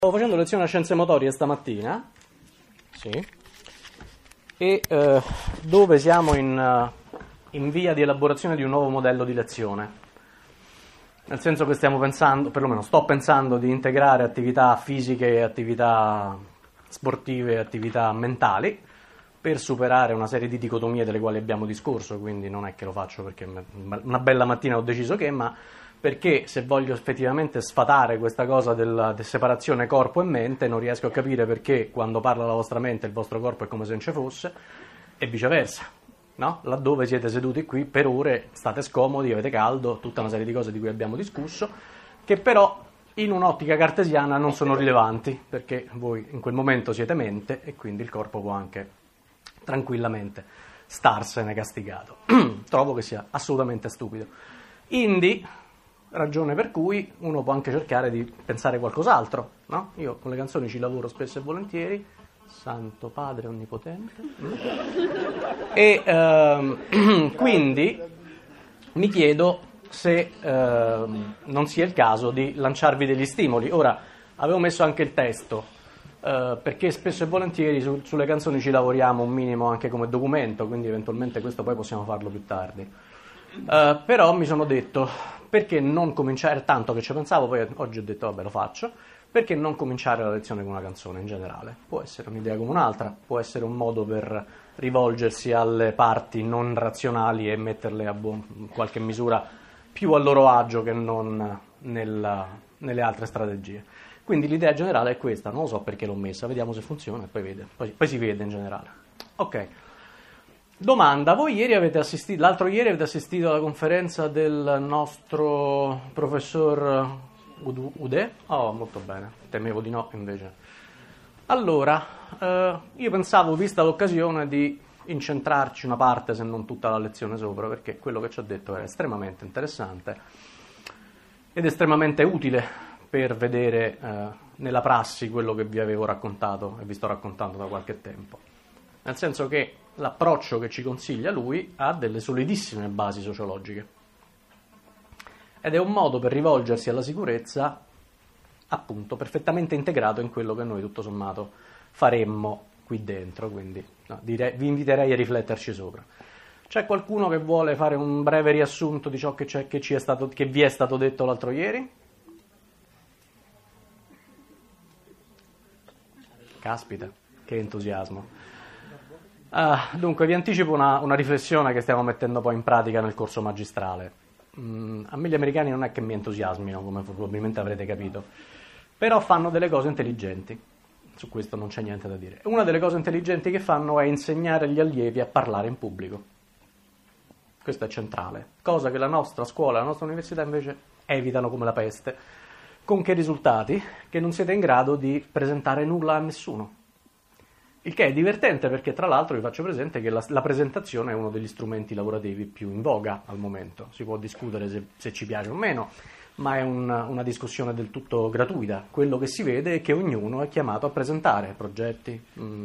Stavo facendo lezione a scienze motorie stamattina, sì, e dove siamo in via di elaborazione di un nuovo modello di lezione. Nel senso che stiamo pensando, perlomeno sto pensando, di integrare attività fisiche, attività sportive, attività mentali, per superare una serie di dicotomie delle quali abbiamo discorso, quindi non è che lo faccio perché una bella mattina ho deciso che, ma perché se voglio effettivamente sfatare questa cosa della separazione corpo e mente, non riesco a capire perché quando parla la vostra mente il vostro corpo è come se non ci fosse, e viceversa, no? Laddove siete seduti qui per ore, state scomodi, avete caldo, tutta una serie di cose di cui abbiamo discusso, che però in un'ottica cartesiana non sono rilevanti, perché voi in quel momento siete mente e quindi il corpo può anche tranquillamente starsene castigato. Trovo che sia assolutamente stupido. Indi, ragione per cui uno può anche cercare di pensare qualcos'altro, no? Io con le canzoni ci lavoro spesso e volentieri, Santo Padre Onnipotente, e quindi mi chiedo se non sia il caso di lanciarvi degli stimoli. Ora, avevo messo anche il testo, perché spesso e volentieri sulle canzoni ci lavoriamo un minimo anche come documento, quindi eventualmente questo poi possiamo farlo più tardi. Però mi sono detto, perché non cominciare, tanto che ci pensavo, poi oggi ho detto vabbè lo faccio, perché non cominciare la lezione con una canzone in generale? Può essere un'idea come un'altra, può essere un modo per rivolgersi alle parti non razionali e metterle in qualche misura più a loro agio che non nelle altre strategie. Quindi l'idea generale è questa, non lo so perché l'ho messa, vediamo se funziona e poi si vede in generale. Ok. Domanda, voi l'altro ieri avete assistito alla conferenza del nostro professor Ude? Oh, molto bene, temevo di no invece. Allora, io pensavo, vista l'occasione, di incentrarci una parte, se non tutta la lezione sopra, perché quello che ci ha detto è estremamente interessante ed estremamente utile per vedere nella prassi quello che vi avevo raccontato e vi sto raccontando da qualche tempo. Nel senso che l'approccio che ci consiglia lui ha delle solidissime basi sociologiche ed è un modo per rivolgersi alla sicurezza appunto perfettamente integrato in quello che noi tutto sommato faremmo qui dentro, quindi vi inviterei a rifletterci sopra. C'è qualcuno che vuole fare un breve riassunto di ciò che vi è stato detto l'altro ieri? Caspita, che entusiasmo. Dunque vi anticipo una riflessione che stiamo mettendo poi in pratica nel corso magistrale. A me gli americani non è che mi entusiasmino, come probabilmente avrete capito, però fanno delle cose intelligenti, su questo non c'è niente da dire. Una delle cose intelligenti che fanno è insegnare agli allievi a parlare in pubblico. Questo è centrale, cosa che la nostra scuola, la nostra università invece evitano come la peste. Con che risultati? Che non siete in grado di presentare nulla a nessuno. Il che è divertente perché tra l'altro vi faccio presente che la presentazione è uno degli strumenti lavorativi più in voga al momento. Si può discutere se ci piace o meno, ma è una discussione del tutto gratuita. Quello che si vede è che ognuno è chiamato a presentare progetti,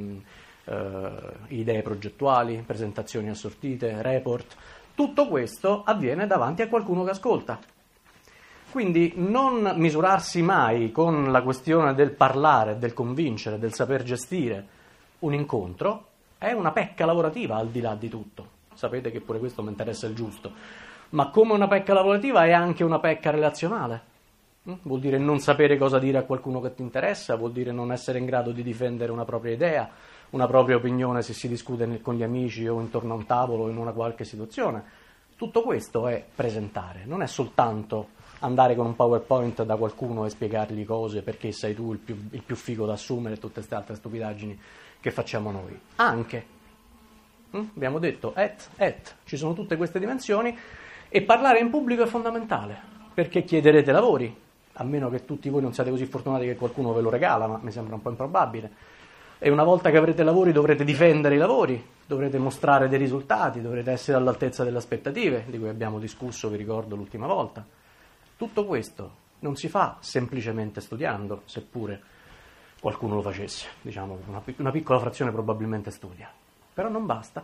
idee progettuali, presentazioni assortite, report. Tutto questo avviene davanti a qualcuno che ascolta. Quindi non misurarsi mai con la questione del parlare, del convincere, del saper gestire un incontro è una pecca lavorativa al di là di tutto. Sapete che pure questo mi interessa il giusto. Ma come una pecca lavorativa è anche una pecca relazionale. Vuol dire non sapere cosa dire a qualcuno che ti interessa, vuol dire non essere in grado di difendere una propria idea, una propria opinione se si discute con gli amici o intorno a un tavolo o in una qualche situazione. Tutto questo è presentare, non è soltanto andare con un PowerPoint da qualcuno e spiegargli cose perché sei tu il più figo da assumere e tutte queste altre stupidaggini che facciamo noi. Anche, abbiamo detto, ci sono tutte queste dimensioni e parlare in pubblico è fondamentale, perché chiederete lavori, a meno che tutti voi non siate così fortunati che qualcuno ve lo regala, ma mi sembra un po' improbabile. E una volta che avrete lavori dovrete difendere i lavori, dovrete mostrare dei risultati, dovrete essere all'altezza delle aspettative, di cui abbiamo discusso, vi ricordo, l'ultima volta. Tutto questo non si fa semplicemente studiando, seppure qualcuno lo facesse, diciamo, una piccola frazione probabilmente studia, però non basta.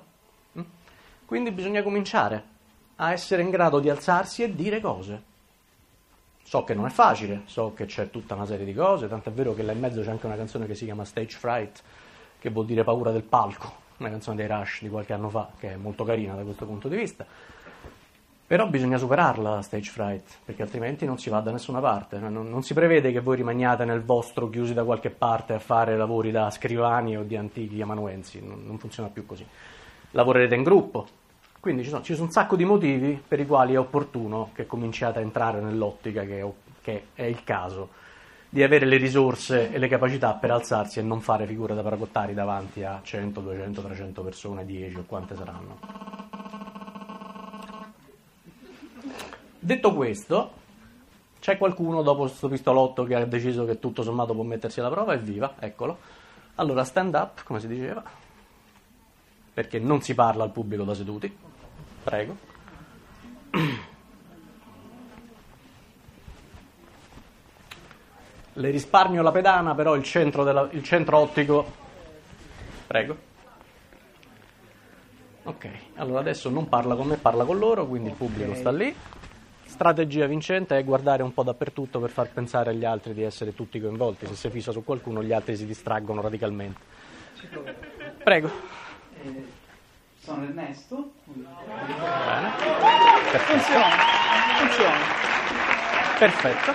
Quindi bisogna cominciare a essere in grado di alzarsi e dire cose. So che non è facile, so che c'è tutta una serie di cose, tant'è vero che là in mezzo c'è anche una canzone che si chiama Stage Fright, che vuol dire paura del palco, una canzone dei Rush di qualche anno fa, che è molto carina da questo punto di vista. Però bisogna superarla la stage fright, perché altrimenti non si va da nessuna parte. Non si prevede che voi rimaniate nel vostro, chiusi da qualche parte, a fare lavori da scrivani o di antichi amanuensi. Non funziona più così. Lavorerete in gruppo. Quindi ci sono un sacco di motivi per i quali è opportuno che cominciate a entrare nell'ottica che è il caso di avere le risorse e le capacità per alzarsi e non fare figure da paracottari davanti a 100, 200, 300 persone, 10 o quante saranno. Detto questo, c'è qualcuno dopo questo pistolotto che ha deciso che tutto sommato può mettersi alla prova? Evviva, eccolo. Allora stand up, come si diceva, perché non si parla al pubblico da seduti. Prego. Le risparmio la pedana, però il centro ottico. Prego. Ok, allora adesso non parla con me, parla con loro, quindi il pubblico sta lì. Strategia vincente è guardare un po' dappertutto per far pensare agli altri di essere tutti coinvolti. Se si fissa su qualcuno, gli altri si distraggono radicalmente. Prego. Sono Ernesto. Bene. Funziona. Perfetto.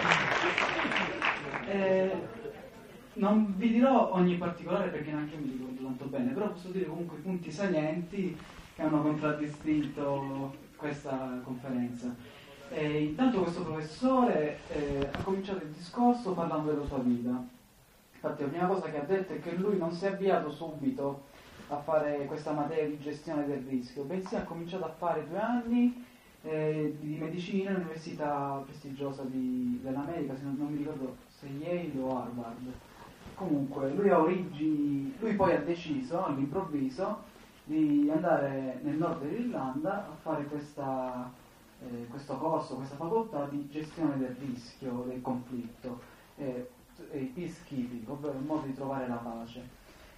Non vi dirò ogni particolare perché neanche io mi ricordo tanto bene, però posso dire comunque i punti salienti che hanno contraddistinto questa conferenza. Intanto questo professore ha cominciato il discorso parlando della sua vita. Infatti la prima cosa che ha detto è che lui non si è avviato subito a fare questa materia di gestione del rischio, bensì ha cominciato a fare 2 anni di medicina all'università prestigiosa dell'America, se non mi ricordo se Yale o Harvard. Comunque lui poi ha deciso all'improvviso di andare nel nord dell'Irlanda a fare questo corso, questa facoltà di gestione del rischio, del conflitto, peacekeeping, ovvero il modo di trovare la pace.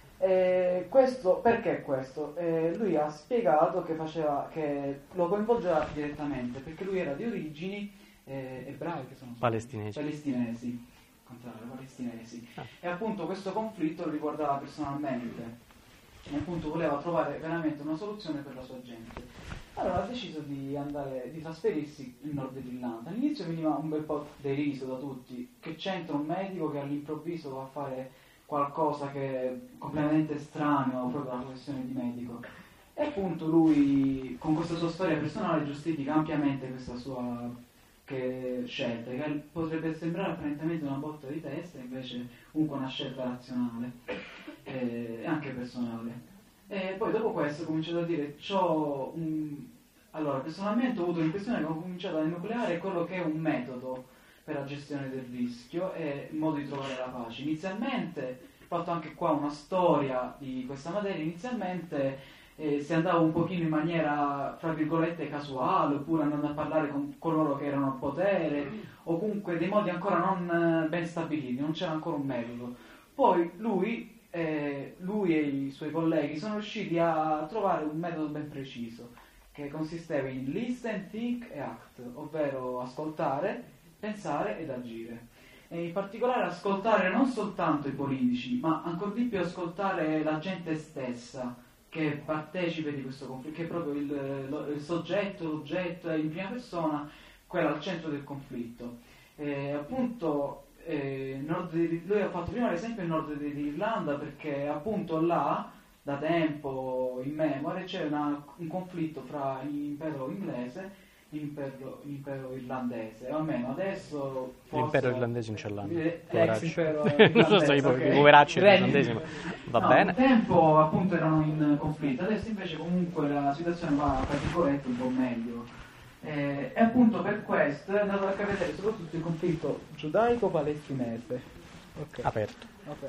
Perché questo? Lui ha spiegato che lo coinvolgeva direttamente, perché lui era di origini ebraiche, palestinesi. E appunto questo conflitto lo riguardava personalmente e appunto voleva trovare veramente una soluzione per la sua gente. Allora ha deciso di trasferirsi in Nord Irlanda. All'inizio veniva un bel po' deriso da tutti, che c'entra un medico che all'improvviso va a fare qualcosa che è completamente estraneo proprio alla professione di medico. E appunto lui con questa sua storia personale giustifica ampiamente questa sua scelta, che potrebbe sembrare apparentemente una botta di testa, invece comunque una scelta razionale e anche personale. E poi dopo questo ho cominciato a dire allora personalmente ho avuto l'impressione che ho cominciato a enucleare quello che è un metodo per la gestione del rischio e il modo di trovare la pace. Inizialmente ho fatto anche qua una storia di questa materia. Inizialmente si andava un pochino in maniera, fra virgolette, casuale, oppure andando a parlare con coloro che erano al potere, o comunque dei modi ancora non ben stabiliti, non c'era ancora un metodo. Poi lui e i suoi colleghi sono riusciti a trovare un metodo ben preciso, che consisteva in listen, think e act, ovvero ascoltare, pensare ed agire. E in particolare ascoltare non soltanto i politici, ma ancor di più ascoltare la gente stessa, che partecipe di questo conflitto, che è proprio il soggetto, l'oggetto è in prima persona, quello al centro del conflitto. Appunto lui ha fatto prima l'esempio del nord dell'Irlanda perché appunto là da tempo in memoria c'è un conflitto fra l'impero inglese e l'impero irlandese, o almeno adesso forse l'impero irlandese in Cerlando, l'ex-impero non so se i poveracci irlandesi, ma va bene. Un tempo appunto erano in conflitto, adesso invece comunque la situazione va tra virgolette un po' meglio. E appunto per questo è andato a vedere soprattutto il conflitto giudaico-palestinese. Okay. Aperto.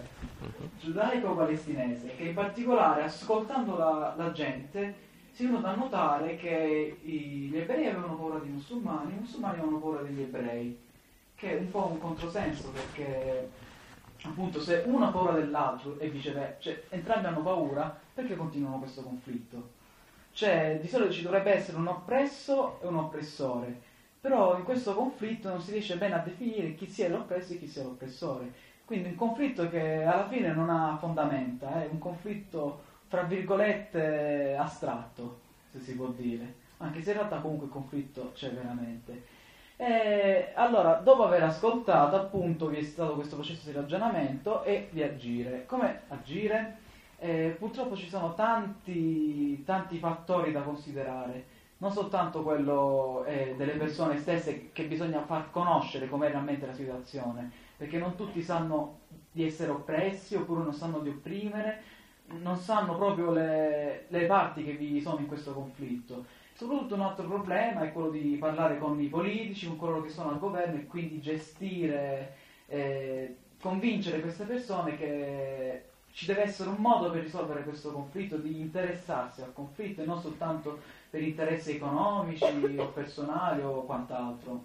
Giudaico-palestinese, che in particolare ascoltando la gente si è venuto a notare che gli ebrei avevano paura dei musulmani, i musulmani avevano paura degli ebrei, che è un po' un controsenso perché appunto se uno ha paura dell'altro e viceversa, cioè entrambi hanno paura, perché continuano questo conflitto? Cioè di solito ci dovrebbe essere un oppresso e un oppressore, Però in questo conflitto non si riesce bene a definire chi sia l'oppresso e chi sia l'oppressore. Quindi un conflitto che alla fine non ha fondamenta, è un conflitto, fra virgolette, astratto, se si può dire. Anche se in realtà comunque il conflitto c'è veramente. Allora, dopo aver ascoltato, appunto, vi è stato questo processo di ragionamento e di agire. Come agire? Purtroppo ci sono tanti fattori da considerare, non soltanto quello delle persone stesse, che bisogna far conoscere com'è realmente la situazione, perché non tutti sanno di essere oppressi, oppure non sanno di opprimere, non sanno proprio le parti che vi sono in questo conflitto. Soprattutto un altro problema è quello di parlare con i politici, con coloro che sono al governo, e quindi gestire, convincere queste persone che ci deve essere un modo per risolvere questo conflitto, di interessarsi al conflitto e non soltanto per interessi economici o personali o quant'altro.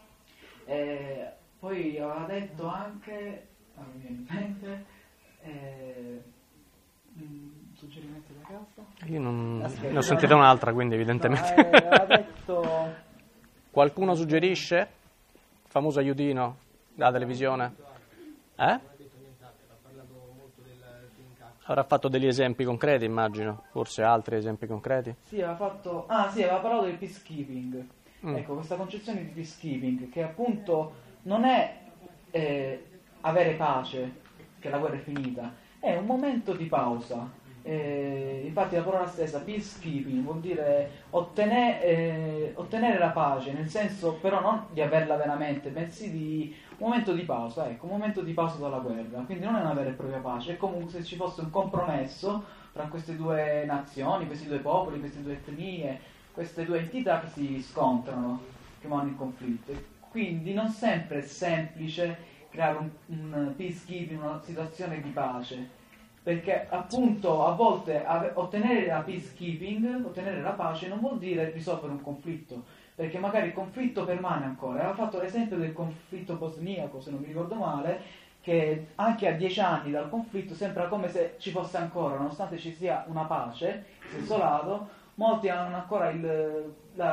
Poi aveva detto anche, mi viene in mente, suggerimenti da casa? Io ne ho sentita un'altra, quindi evidentemente. Aveva detto... Qualcuno suggerisce? Famoso aiutino dalla televisione? Avrà fatto degli esempi concreti, immagino, forse altri esempi concreti? Sì, aveva parlato del peacekeeping. Ecco, questa concezione di peacekeeping, che appunto non è avere pace, che la guerra è finita, è un momento di pausa. Infatti la parola stessa, peacekeeping, vuol dire ottenere la pace, nel senso però non di averla veramente, bensì di un momento di pausa, ecco, un momento di pausa dalla guerra. Quindi non è una vera e propria pace, è come se ci fosse un compromesso tra queste due nazioni, questi due popoli, queste due etnie, queste due entità che si scontrano, che vanno in conflitto. Quindi non sempre è semplice creare un peacekeeping, una situazione di pace, perché appunto a volte ottenere la peacekeeping, ottenere la pace, non vuol dire risolvere un conflitto, perché magari il conflitto permane ancora. Aveva fatto l'esempio del conflitto bosniaco, se non mi ricordo male, che anche a 10 anni dal conflitto sembra come se ci fosse ancora, nonostante ci sia una pace, in senso lato, molti hanno ancora il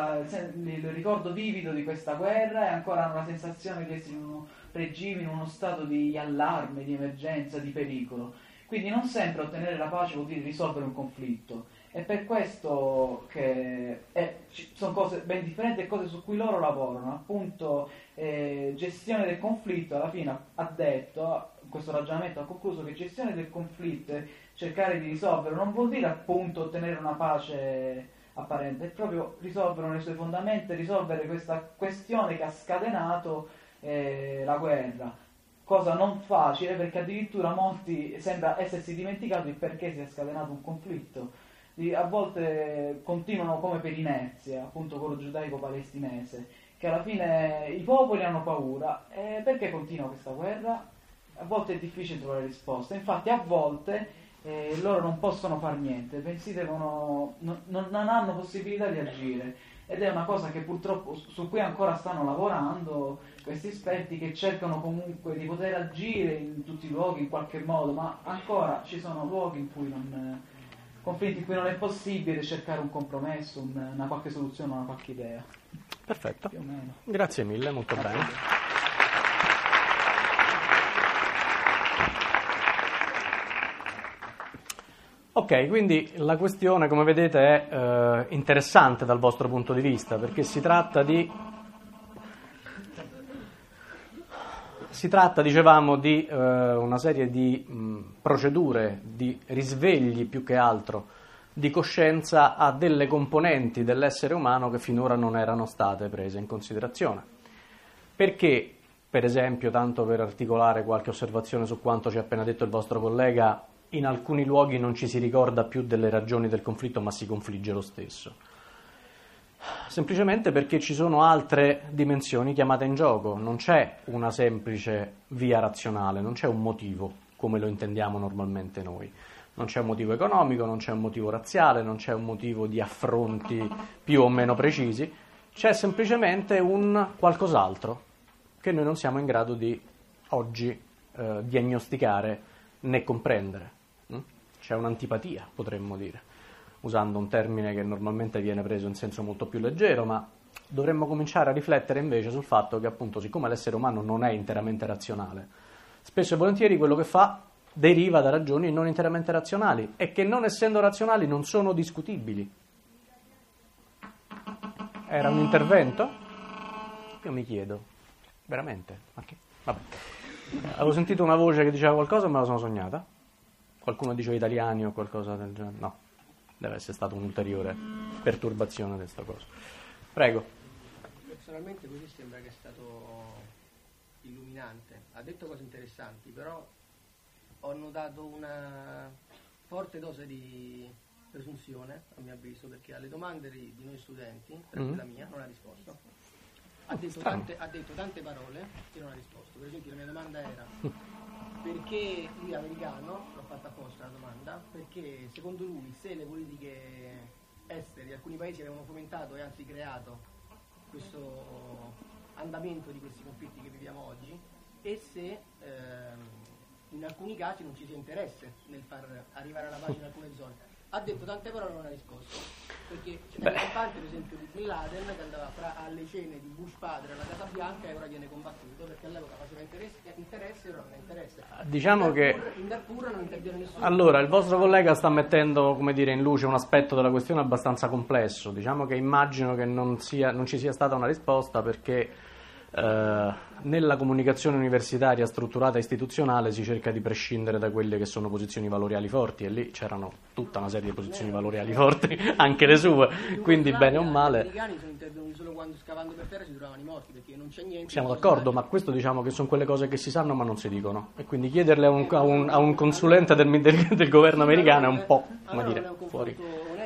ricordo vivido di questa guerra e ancora hanno la sensazione di essere in uno regime, in uno stato di allarme, di emergenza, di pericolo. Quindi non sempre ottenere la pace vuol dire risolvere un conflitto. È per questo che sono cose ben differenti e cose su cui loro lavorano. Appunto, gestione del conflitto, alla fine ha detto, questo ragionamento ha concluso che gestione del conflitto, cercare di risolverlo, non vuol dire appunto ottenere una pace apparente, è proprio risolvere le sue fondamenta, risolvere questa questione che ha scatenato la guerra. Cosa non facile, perché addirittura molti sembra essersi dimenticati il perché si è scatenato un conflitto. A volte continuano come per inerzia, appunto quello giudaico-palestinese, che alla fine i popoli hanno paura. Perché continua questa guerra? A volte è difficile trovare risposta. Infatti a volte loro non possono fare niente, bensì non hanno possibilità di agire. Ed è una cosa che purtroppo su cui ancora stanno lavorando questi esperti, che cercano comunque di poter agire in tutti i luoghi in qualche modo, ma ancora ci sono luoghi in cui conflitti in cui non è possibile cercare un compromesso, una qualche soluzione, una qualche idea. Perfetto, grazie mille, molto bene. Ok, quindi la questione, come vedete, è interessante dal vostro punto di vista, perché si tratta, dicevamo, di una serie di procedure, di risvegli più che altro, di coscienza a delle componenti dell'essere umano che finora non erano state prese in considerazione. Perché, per esempio, tanto per articolare qualche osservazione su quanto ci ha appena detto il vostro collega, in alcuni luoghi non ci si ricorda più delle ragioni del conflitto, ma si confligge lo stesso. Semplicemente perché ci sono altre dimensioni chiamate in gioco, non c'è una semplice via razionale, non c'è un motivo come lo intendiamo normalmente noi. Non c'è un motivo economico, non c'è un motivo razziale, non c'è un motivo di affronti più o meno precisi, c'è semplicemente un qualcos'altro che noi non siamo in grado di oggi diagnosticare né comprendere. C'è un'antipatia, potremmo dire, usando un termine che normalmente viene preso in senso molto più leggero, ma dovremmo cominciare a riflettere invece sul fatto che appunto siccome l'essere umano non è interamente razionale, spesso e volentieri quello che fa deriva da ragioni non interamente razionali e che non essendo razionali non sono discutibili. Era un intervento? Io mi chiedo, veramente? Ma che? Vabbè. Avevo sentito una voce che diceva qualcosa e me la sono sognata. Qualcuno diceva italiani o qualcosa del genere. No, deve essere stata un'ulteriore perturbazione di questa cosa. Prego. Personalmente così sembra che è stato illuminante. Ha detto cose interessanti, però ho notato una forte dose di presunzione, a mio avviso, perché alle domande di noi studenti, per la mia, non ha risposto. Ha detto tante parole e non ha risposto. Per esempio la mia domanda era perché lui è americano, l'ho fatta apposta la domanda, perché secondo lui se le politiche estere di alcuni paesi avevano fomentato e anzi creato questo andamento di questi conflitti che viviamo oggi e se in alcuni casi non ci sia interesse nel far arrivare alla pace in alcune zone. Ha detto tante parole e non ha risposto. Perché c'è una parte, per esempio, di Bin Laden che andava alle cene di Bush padre alla Casa Bianca e ora viene combattuto perché all'epoca faceva interesse e ora non ha interesse. Diciamo in Darfur non interviene nessuno. Allora, il vostro collega sta mettendo, come dire, in luce un aspetto della questione abbastanza complesso. Diciamo che immagino che non ci sia stata una risposta perché nella comunicazione universitaria strutturata e istituzionale si cerca di prescindere da quelle che sono posizioni valoriali forti e lì c'erano tutta una serie di posizioni valoriali forti, anche le sue, quindi bene o male. Gli americani sono intervenuti solo quando scavando per terra si trovavano i morti perché non c'è niente. Siamo d'accordo, ma questo diciamo che sono quelle cose che si sanno ma non si dicono e quindi chiederle a un consulente del governo americano è un po', come dire, fuori.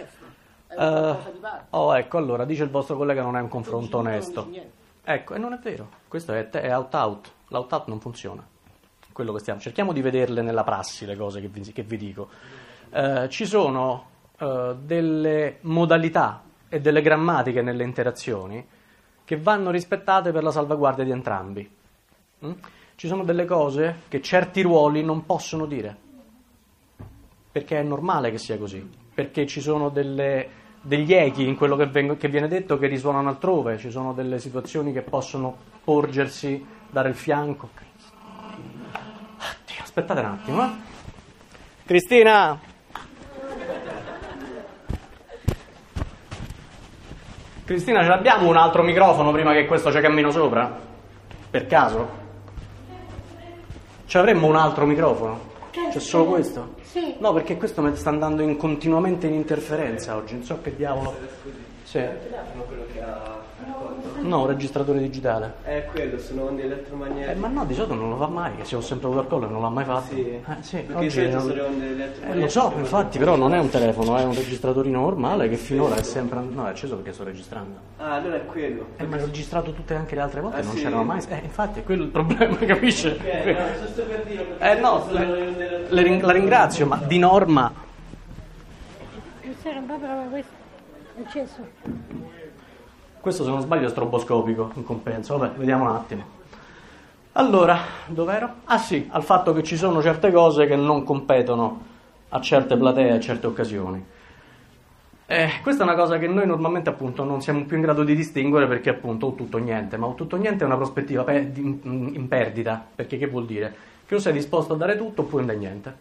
Ecco, allora dice il vostro collega non è un confronto onesto. Ecco, e non è vero, questo è out-out, l'out-out non funziona, quello che cerchiamo di vederle nella prassi le cose che vi dico. Ci sono delle modalità e delle grammatiche nelle interazioni che vanno rispettate per la salvaguardia di entrambi. Ci sono delle cose che certi ruoli non possono dire, perché è normale che sia così, perché ci sono degli echi in quello che viene detto che risuonano altrove, ci sono delle situazioni che possono porgersi, dare il fianco. Oddio, aspettate un attimo. Cristina! Cristina, ce l'abbiamo un altro microfono prima che questo ci cammino sopra? Per caso? Ci avremmo un altro microfono? C'è solo questo? Sì. No, perché questo mi sta andando continuamente in interferenza oggi, non so che diavolo. Sì. No, un registratore digitale. È quello, sono onde elettromagnetiche. Ma no, di solito non lo fa mai, che se ho sempre avuto al collo e non l'ha mai fatto. Sì, perché oggi sono le onde elettromagnetiche. lo so, infatti, però non è un telefono, è un registratorino normale che finora è sempre... No, è acceso perché sto registrando. Ah, allora è quello. Ma l'ho registrato tutte anche le altre volte, non c'erano mai... infatti, è quello il problema, capisce? No, sto per dire... No, la ringrazio, ma di norma... Questo era proprio questo, acceso. Questo, se non sbaglio, è stroboscopico in compenso. Vabbè, vediamo un attimo. Allora, dov'ero? Ah sì, al fatto che ci sono certe cose che non competono a certe platee, a certe occasioni. Questa è una cosa che noi normalmente appunto non siamo più in grado di distinguere perché appunto o tutto o niente, ma o tutto o niente è una prospettiva in perdita, perché che vuol dire? Che o sei disposto a dare tutto oppure non dai niente.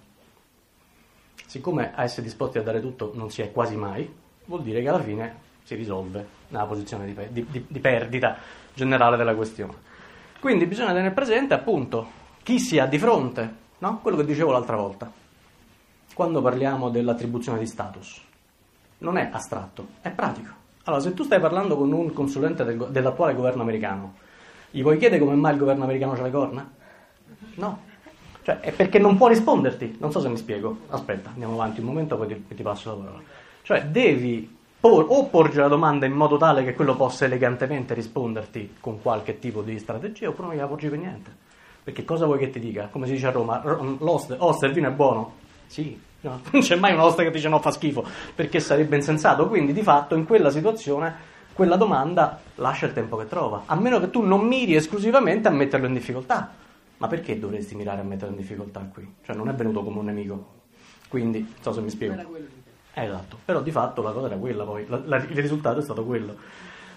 Siccome a essere disposti a dare tutto non si è quasi mai, vuol dire che alla fine si risolve nella posizione di perdita generale della questione. Quindi bisogna tenere presente appunto chi si ha di fronte, no? Quello che dicevo l'altra volta, quando parliamo dell'attribuzione di status. Non è astratto, è pratico. Allora, se tu stai parlando con un consulente dell'attuale governo americano, gli puoi chiedere come mai il governo americano c'ha le corna? No. Cioè, è perché non può risponderti. Non so se mi spiego. Aspetta, andiamo avanti un momento, poi ti passo la parola. Cioè, devi o porgere la domanda in modo tale che quello possa elegantemente risponderti con qualche tipo di strategia, oppure non gliela porgi per niente. Perché cosa vuoi che ti dica? Come si dice a Roma, il vino è buono? Sì. No, non c'è mai un oste che dice no, fa schifo, perché sarebbe insensato. Quindi di fatto in quella situazione quella domanda lascia il tempo che trova, a meno che tu non miri esclusivamente a metterlo in difficoltà. Ma perché dovresti mirare a metterlo in difficoltà qui? Cioè non è venuto come un nemico, quindi non so se mi spiego. Esatto, però di fatto la cosa era quella, poi il risultato è stato quello.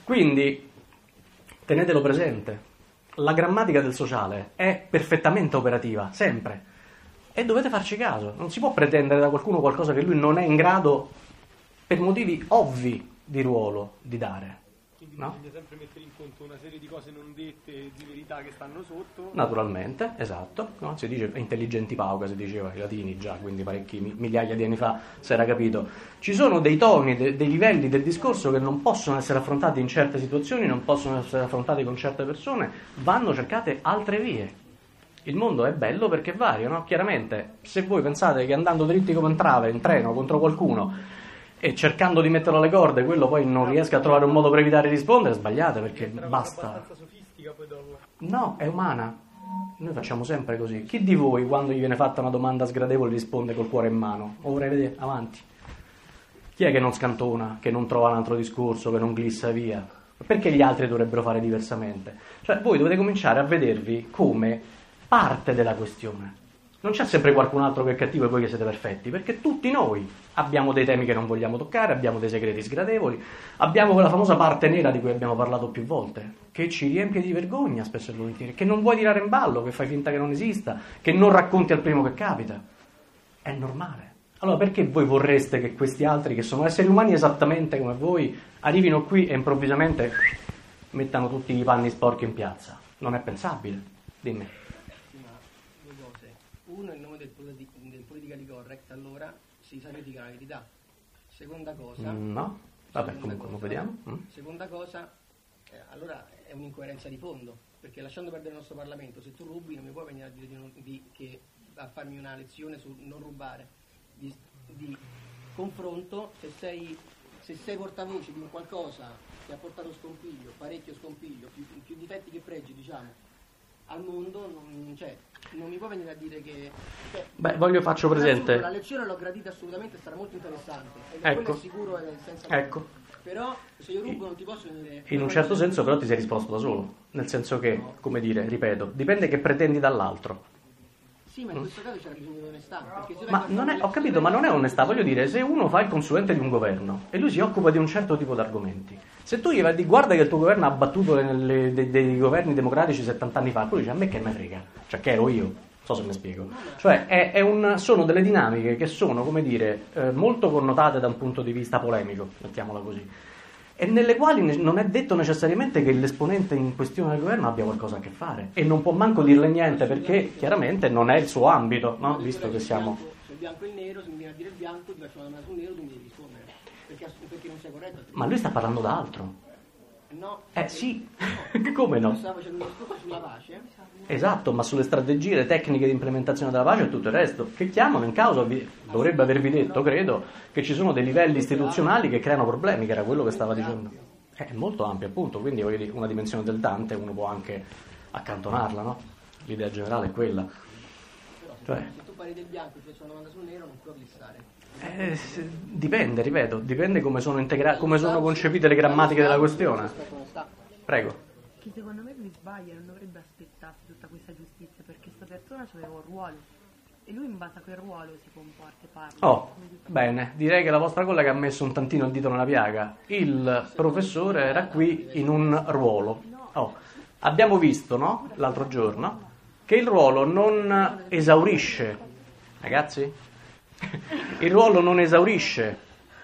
Quindi tenetelo presente, la grammatica del sociale è perfettamente operativa, sempre, e dovete farci caso. Non si può pretendere da qualcuno qualcosa che lui non è in grado, per motivi ovvi di ruolo, di dare. Quindi no? bisogna sempre mettere in conto una serie di cose non dette, di verità che stanno sotto. Naturalmente, esatto, no? Si dice intelligenti pauca, si diceva, i latini già, quindi parecchi migliaia di anni fa si era capito. Ci sono dei toni, dei livelli del discorso che non possono essere affrontati in certe situazioni, non possono essere affrontati con certe persone, vanno cercate altre vie. Il mondo è bello perché varia, no? Chiaramente, se voi pensate che andando dritti come un trave in treno contro qualcuno e cercando di metterlo alle corde, quello poi non riesca a trovare un modo per evitare di rispondere, sbagliate, perché basta. Abbastanza sofistica poi dopo. No, è umana. Noi facciamo sempre così. Chi di voi, quando gli viene fatta una domanda sgradevole, risponde col cuore in mano? Ora vedete, avanti. Chi è che non scantona, che non trova un altro discorso, che non glissa via? Perché gli altri dovrebbero fare diversamente? Cioè, voi dovete cominciare a vedervi come parte della questione. Non c'è sempre qualcun altro che è cattivo e voi che siete perfetti, perché tutti noi abbiamo dei temi che non vogliamo toccare, abbiamo dei segreti sgradevoli, abbiamo quella famosa parte nera di cui abbiamo parlato più volte, che ci riempie di vergogna spesso e volentieri, che non vuoi tirare in ballo, che fai finta che non esista, che non racconti al primo che capita. È normale. Allora perché voi vorreste che questi altri, che sono esseri umani esattamente come voi, arrivino qui e improvvisamente mettano tutti i panni sporchi in piazza? Non è pensabile. Dimmi. Uno, in nome del politically correct, allora si sacrifica la verità. Seconda cosa... No, vabbè, comunque lo vediamo. Seconda cosa, allora è un'incoerenza di fondo, perché lasciando perdere il nostro Parlamento, se tu rubi non mi puoi venire a dire a farmi una lezione su non rubare, di confronto, se sei portavoce di un qualcosa che ha portato scompiglio, parecchio scompiglio, più difetti che pregi, diciamo, al mondo, non mi può venire a dire che... Beh, faccio presente... La lezione l'ho gradita assolutamente, sarà molto interessante. Ecco. Quello è sicuro e senza... Ecco. Però se io rubo non ti posso dire... In un certo senso però ti sei risposto da solo. Nel senso che, come dire, ripeto, dipende che pretendi dall'altro. Sì, ma in questo caso c'era bisogno di onestà. Ma non è, ho capito, ma non è onestà. Voglio dire, se uno fa il consulente di un governo e lui si occupa di un certo tipo di argomenti, se tu gli vai a dire guarda che il tuo governo ha battuto dei governi democratici 70 anni fa, quello dice a me che me frega, cioè che ero io, non so se mi spiego. Cioè sono delle dinamiche che sono, come dire, molto connotate da un punto di vista polemico, mettiamola così, e nelle quali non è detto necessariamente che l'esponente in questione del governo abbia qualcosa a che fare, e non può manco dirle niente perché chiaramente non è il suo ambito, no? Visto che siamo... Se il bianco e il nero, se mi viene a dire il bianco, ti faccio una domanda sul nero, tu mi devi rispondere, perché non sei corretto. Ma lui sta parlando d'altro. No. Sì, come no? Stava facendo un discorso sulla pace. Esatto, ma sulle strategie, le tecniche di implementazione della pace e tutto il resto, che chiamano in causa, dovrebbe avervi detto, credo, che ci sono dei livelli istituzionali che creano problemi, che era quello che stava dicendo. È molto ampio, appunto, quindi voglio dire, una dimensione del Dante uno può anche accantonarla, no? L'idea generale è quella. Però se tu parli del bianco e ti faccio una domanda sul nero non può glissare. Dipende, ripeto, dipende come sono come sono concepite le grammatiche della questione. Prego. Che secondo me lui sbaglia, non dovrebbe aspettarsi tutta questa giustizia, perché questa persona aveva un ruolo e lui in base a quel ruolo si comporta e parla. Oh, bene, direi che la vostra collega ha messo un tantino il dito nella piaga. Il professore era qui in un ruolo. Oh, abbiamo visto, no, l'altro giorno, che il ruolo non esaurisce, ragazzi, il ruolo non esaurisce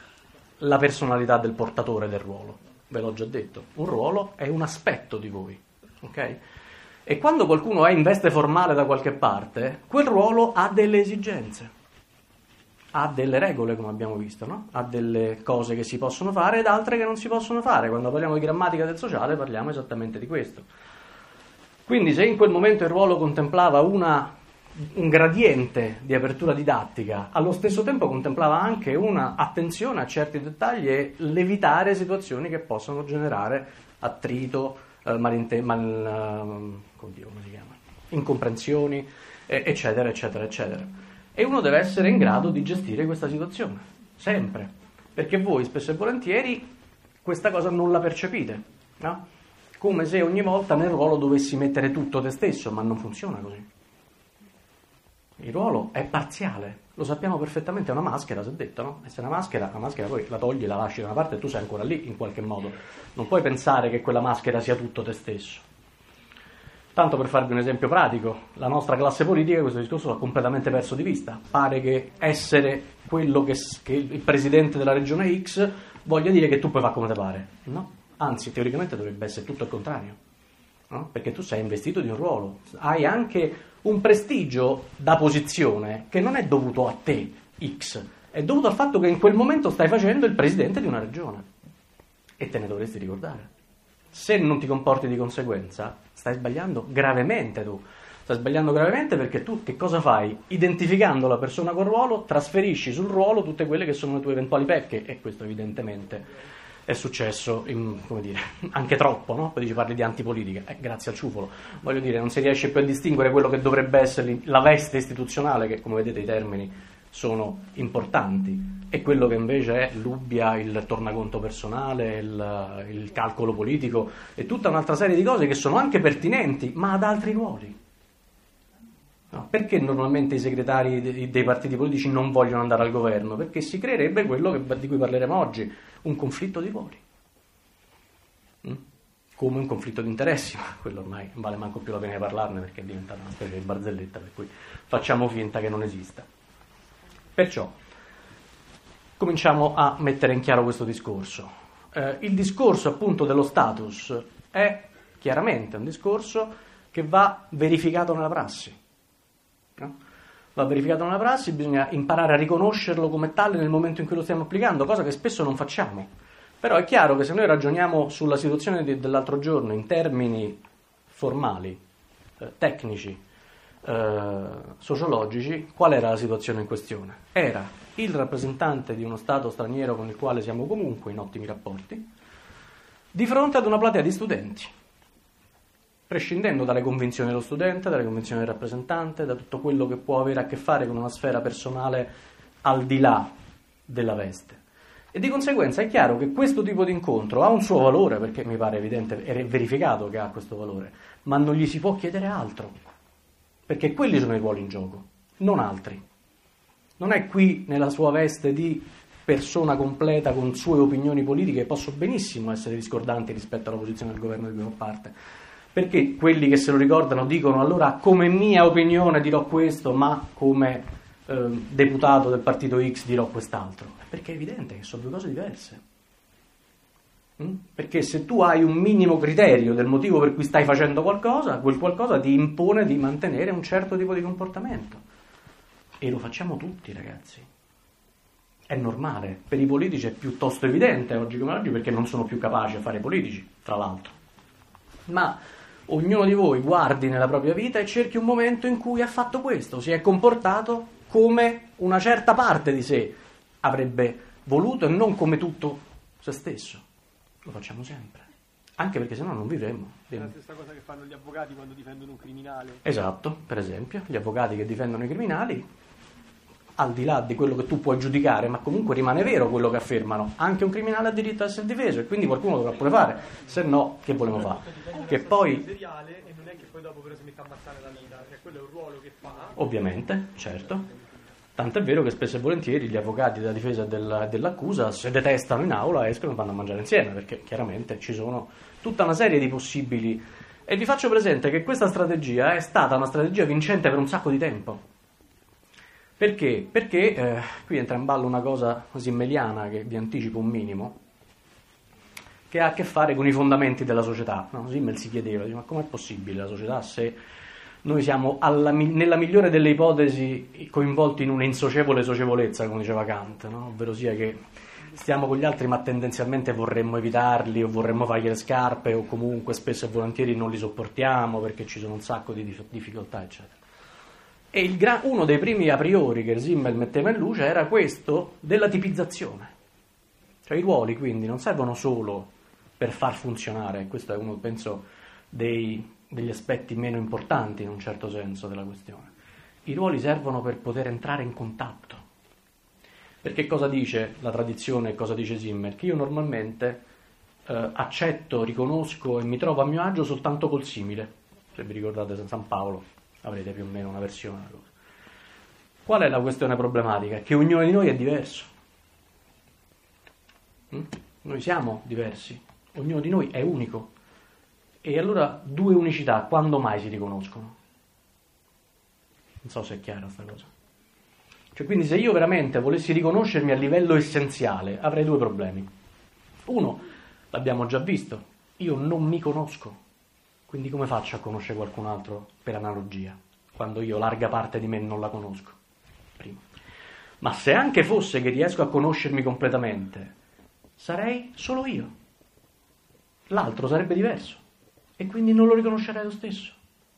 la personalità del portatore del ruolo. Ve l'ho già detto, un ruolo è un aspetto di voi, ok? E quando qualcuno è in veste formale da qualche parte, quel ruolo ha delle esigenze, ha delle regole, come abbiamo visto, no? Ha delle cose che si possono fare ed altre che non si possono fare. Quando parliamo di grammatica del sociale parliamo esattamente di questo. Quindi se in quel momento il ruolo contemplava un gradiente di apertura didattica, allo stesso tempo contemplava anche una attenzione a certi dettagli e l'evitare situazioni che possono generare attrito, incomprensioni, eccetera, eccetera, eccetera. E uno deve essere in grado di gestire questa situazione, sempre, perché voi spesso e volentieri questa cosa non la percepite, no? Come se ogni volta nel ruolo dovessi mettere tutto te stesso, ma non funziona così. Il ruolo è parziale, lo sappiamo perfettamente, è una maschera, si è detto, no? E se è una maschera poi la togli, la lasci da una parte e tu sei ancora lì in qualche modo. Non puoi pensare che quella maschera sia tutto te stesso. Tanto per farvi un esempio pratico, la nostra classe politica questo discorso l'ha completamente perso di vista. Pare che essere quello che il presidente della regione X voglia dire che tu puoi fare come te pare. No, anzi, teoricamente dovrebbe essere tutto il contrario, no? Perché tu sei investito di un ruolo, hai anche un prestigio da posizione che non è dovuto a te, X, è dovuto al fatto che in quel momento stai facendo il presidente di una regione e te ne dovresti ricordare. Se non ti comporti di conseguenza, stai sbagliando gravemente tu. Stai sbagliando gravemente perché tu che cosa fai? Identificando la persona col ruolo, trasferisci sul ruolo tutte quelle che sono le tue eventuali pecche, e questo evidentemente è successo, come dire, anche troppo, no? Poi parli di antipolitica, grazie al ciufolo. Voglio dire, non si riesce più a distinguere quello che dovrebbe essere la veste istituzionale, che come vedete i termini sono importanti, e quello che invece è l'ubbia, il tornaconto personale, il calcolo politico e tutta un'altra serie di cose che sono anche pertinenti, ma ad altri ruoli. No, perché normalmente i segretari dei partiti politici non vogliono andare al governo? Perché si creerebbe quello di cui parleremo oggi, un conflitto di ruoli. Come un conflitto di interessi, ma quello ormai non vale manco più la pena di parlarne perché è diventata una specie di barzelletta, per cui facciamo finta che non esista. Perciò cominciamo a mettere in chiaro questo discorso. Il discorso appunto dello status è chiaramente un discorso che va verificato nella prassi. No? Va verificato nella prassi, bisogna imparare a riconoscerlo come tale nel momento in cui lo stiamo applicando, cosa che spesso non facciamo. Però è chiaro che se noi ragioniamo sulla situazione dell'altro giorno in termini formali, tecnici, sociologici, qual era la situazione in questione? Era il rappresentante di uno Stato straniero con il quale siamo comunque in ottimi rapporti, di fronte ad una platea di studenti, prescindendo dalle convinzioni dello studente, dalle convinzioni del rappresentante, da tutto quello che può avere a che fare con una sfera personale al di là della veste. E di conseguenza è chiaro che questo tipo di incontro ha un suo valore, perché mi pare evidente e verificato che ha questo valore, ma non gli si può chiedere altro, perché quelli sono i ruoli in gioco, non altri. Non è qui nella sua veste di persona completa con sue opinioni politiche, posso benissimo essere discordanti rispetto alla posizione del governo di cui fa parte, perché quelli che se lo ricordano dicono allora come mia opinione dirò questo, ma come deputato del partito X dirò quest'altro? Perché è evidente che sono due cose diverse. Perché se tu hai un minimo criterio del motivo per cui stai facendo qualcosa, quel qualcosa ti impone di mantenere un certo tipo di comportamento. E lo facciamo tutti, ragazzi. È normale. Per i politici è piuttosto evidente oggi come oggi, perché non sono più capaci a fare politici, tra l'altro. Ma ognuno di voi guardi nella propria vita e cerchi un momento in cui ha fatto questo, si è comportato come una certa parte di sé avrebbe voluto e non come tutto se stesso. Lo facciamo sempre, anche perché sennò non vivremmo. È la stessa cosa che fanno gli avvocati quando difendono un criminale. Esatto, per esempio, gli avvocati che difendono i criminali, al di là di quello che tu puoi giudicare, ma comunque rimane vero quello che affermano, anche un criminale ha diritto a essere difeso e quindi qualcuno dovrà pure fare, se no che volevamo fare? Che poi seriale, e non è che poi dopo però si mette a ammazzare la vita, cioè quello è un ruolo che fa. Ovviamente, certo. Tanto è vero che spesso e volentieri gli avvocati della difesa e dell'accusa si detestano in aula, escono e vanno a mangiare insieme, perché chiaramente ci sono tutta una serie di possibili. E vi faccio presente che questa strategia è stata una strategia vincente per un sacco di tempo. Perché? Perché qui entra in ballo una cosa simmeliana che vi anticipo un minimo, che ha a che fare con i fondamenti della società. No? Simmel si chiedeva, ma com'è possibile la società se noi siamo nella migliore delle ipotesi coinvolti in un'insocievole socievolezza, come diceva Kant, no? Ovvero sia che stiamo con gli altri ma tendenzialmente vorremmo evitarli o vorremmo fargli le scarpe o comunque spesso e volentieri non li sopportiamo perché ci sono un sacco di difficoltà, eccetera. E uno dei primi a priori che Simmel metteva in luce era questo della tipizzazione. Cioè i ruoli quindi non servono solo per far funzionare, questo è uno, penso, degli aspetti meno importanti in un certo senso della questione. I ruoli servono per poter entrare in contatto. Perché cosa dice la tradizione e cosa dice Simmel? Che io normalmente accetto, riconosco e mi trovo a mio agio soltanto col simile. Se vi ricordate San Paolo avrete più o meno una versione della cosa. Qual è la questione problematica? Che ognuno di noi è diverso. Noi siamo diversi, ognuno di noi è unico. E allora due unicità, quando mai si riconoscono? Non so se è chiara sta cosa. Cioè, quindi se io veramente volessi riconoscermi a livello essenziale, avrei due problemi. Uno, l'abbiamo già visto, io non mi conosco, quindi come faccio a conoscere qualcun altro per analogia, quando io larga parte di me non la conosco? Primo. Ma se anche fosse che riesco a conoscermi completamente, sarei solo io. L'altro sarebbe diverso e quindi non lo riconoscerei lo stesso.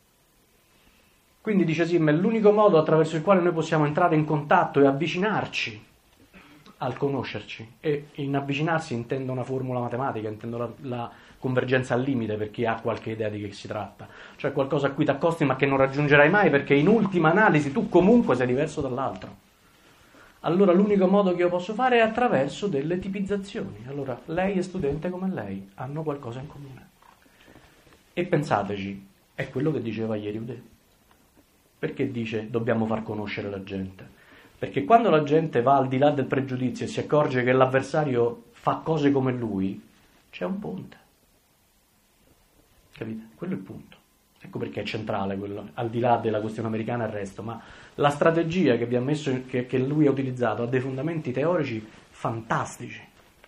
Quindi dice Simmel, l'unico modo attraverso il quale noi possiamo entrare in contatto e avvicinarci al conoscerci, e in avvicinarsi intendo una formula matematica, intendo la convergenza al limite per chi ha qualche idea di che si tratta, cioè qualcosa a cui ti accosti ma che non raggiungerai mai perché in ultima analisi tu comunque sei diverso dall'altro. Allora l'unico modo che io posso fare è attraverso delle tipizzazioni. Allora lei e studente come lei hanno qualcosa in comune. E pensateci, è quello che diceva ieri Udè. Perché dice dobbiamo far conoscere la gente? Perché quando la gente va al di là del pregiudizio e si accorge che l'avversario fa cose come lui, c'è un ponte. Capite? Quello è il punto. Ecco perché è centrale quello, al di là della questione americana e il resto, ma la strategia che vi ha messo, che lui ha utilizzato, ha dei fondamenti teorici fantastici.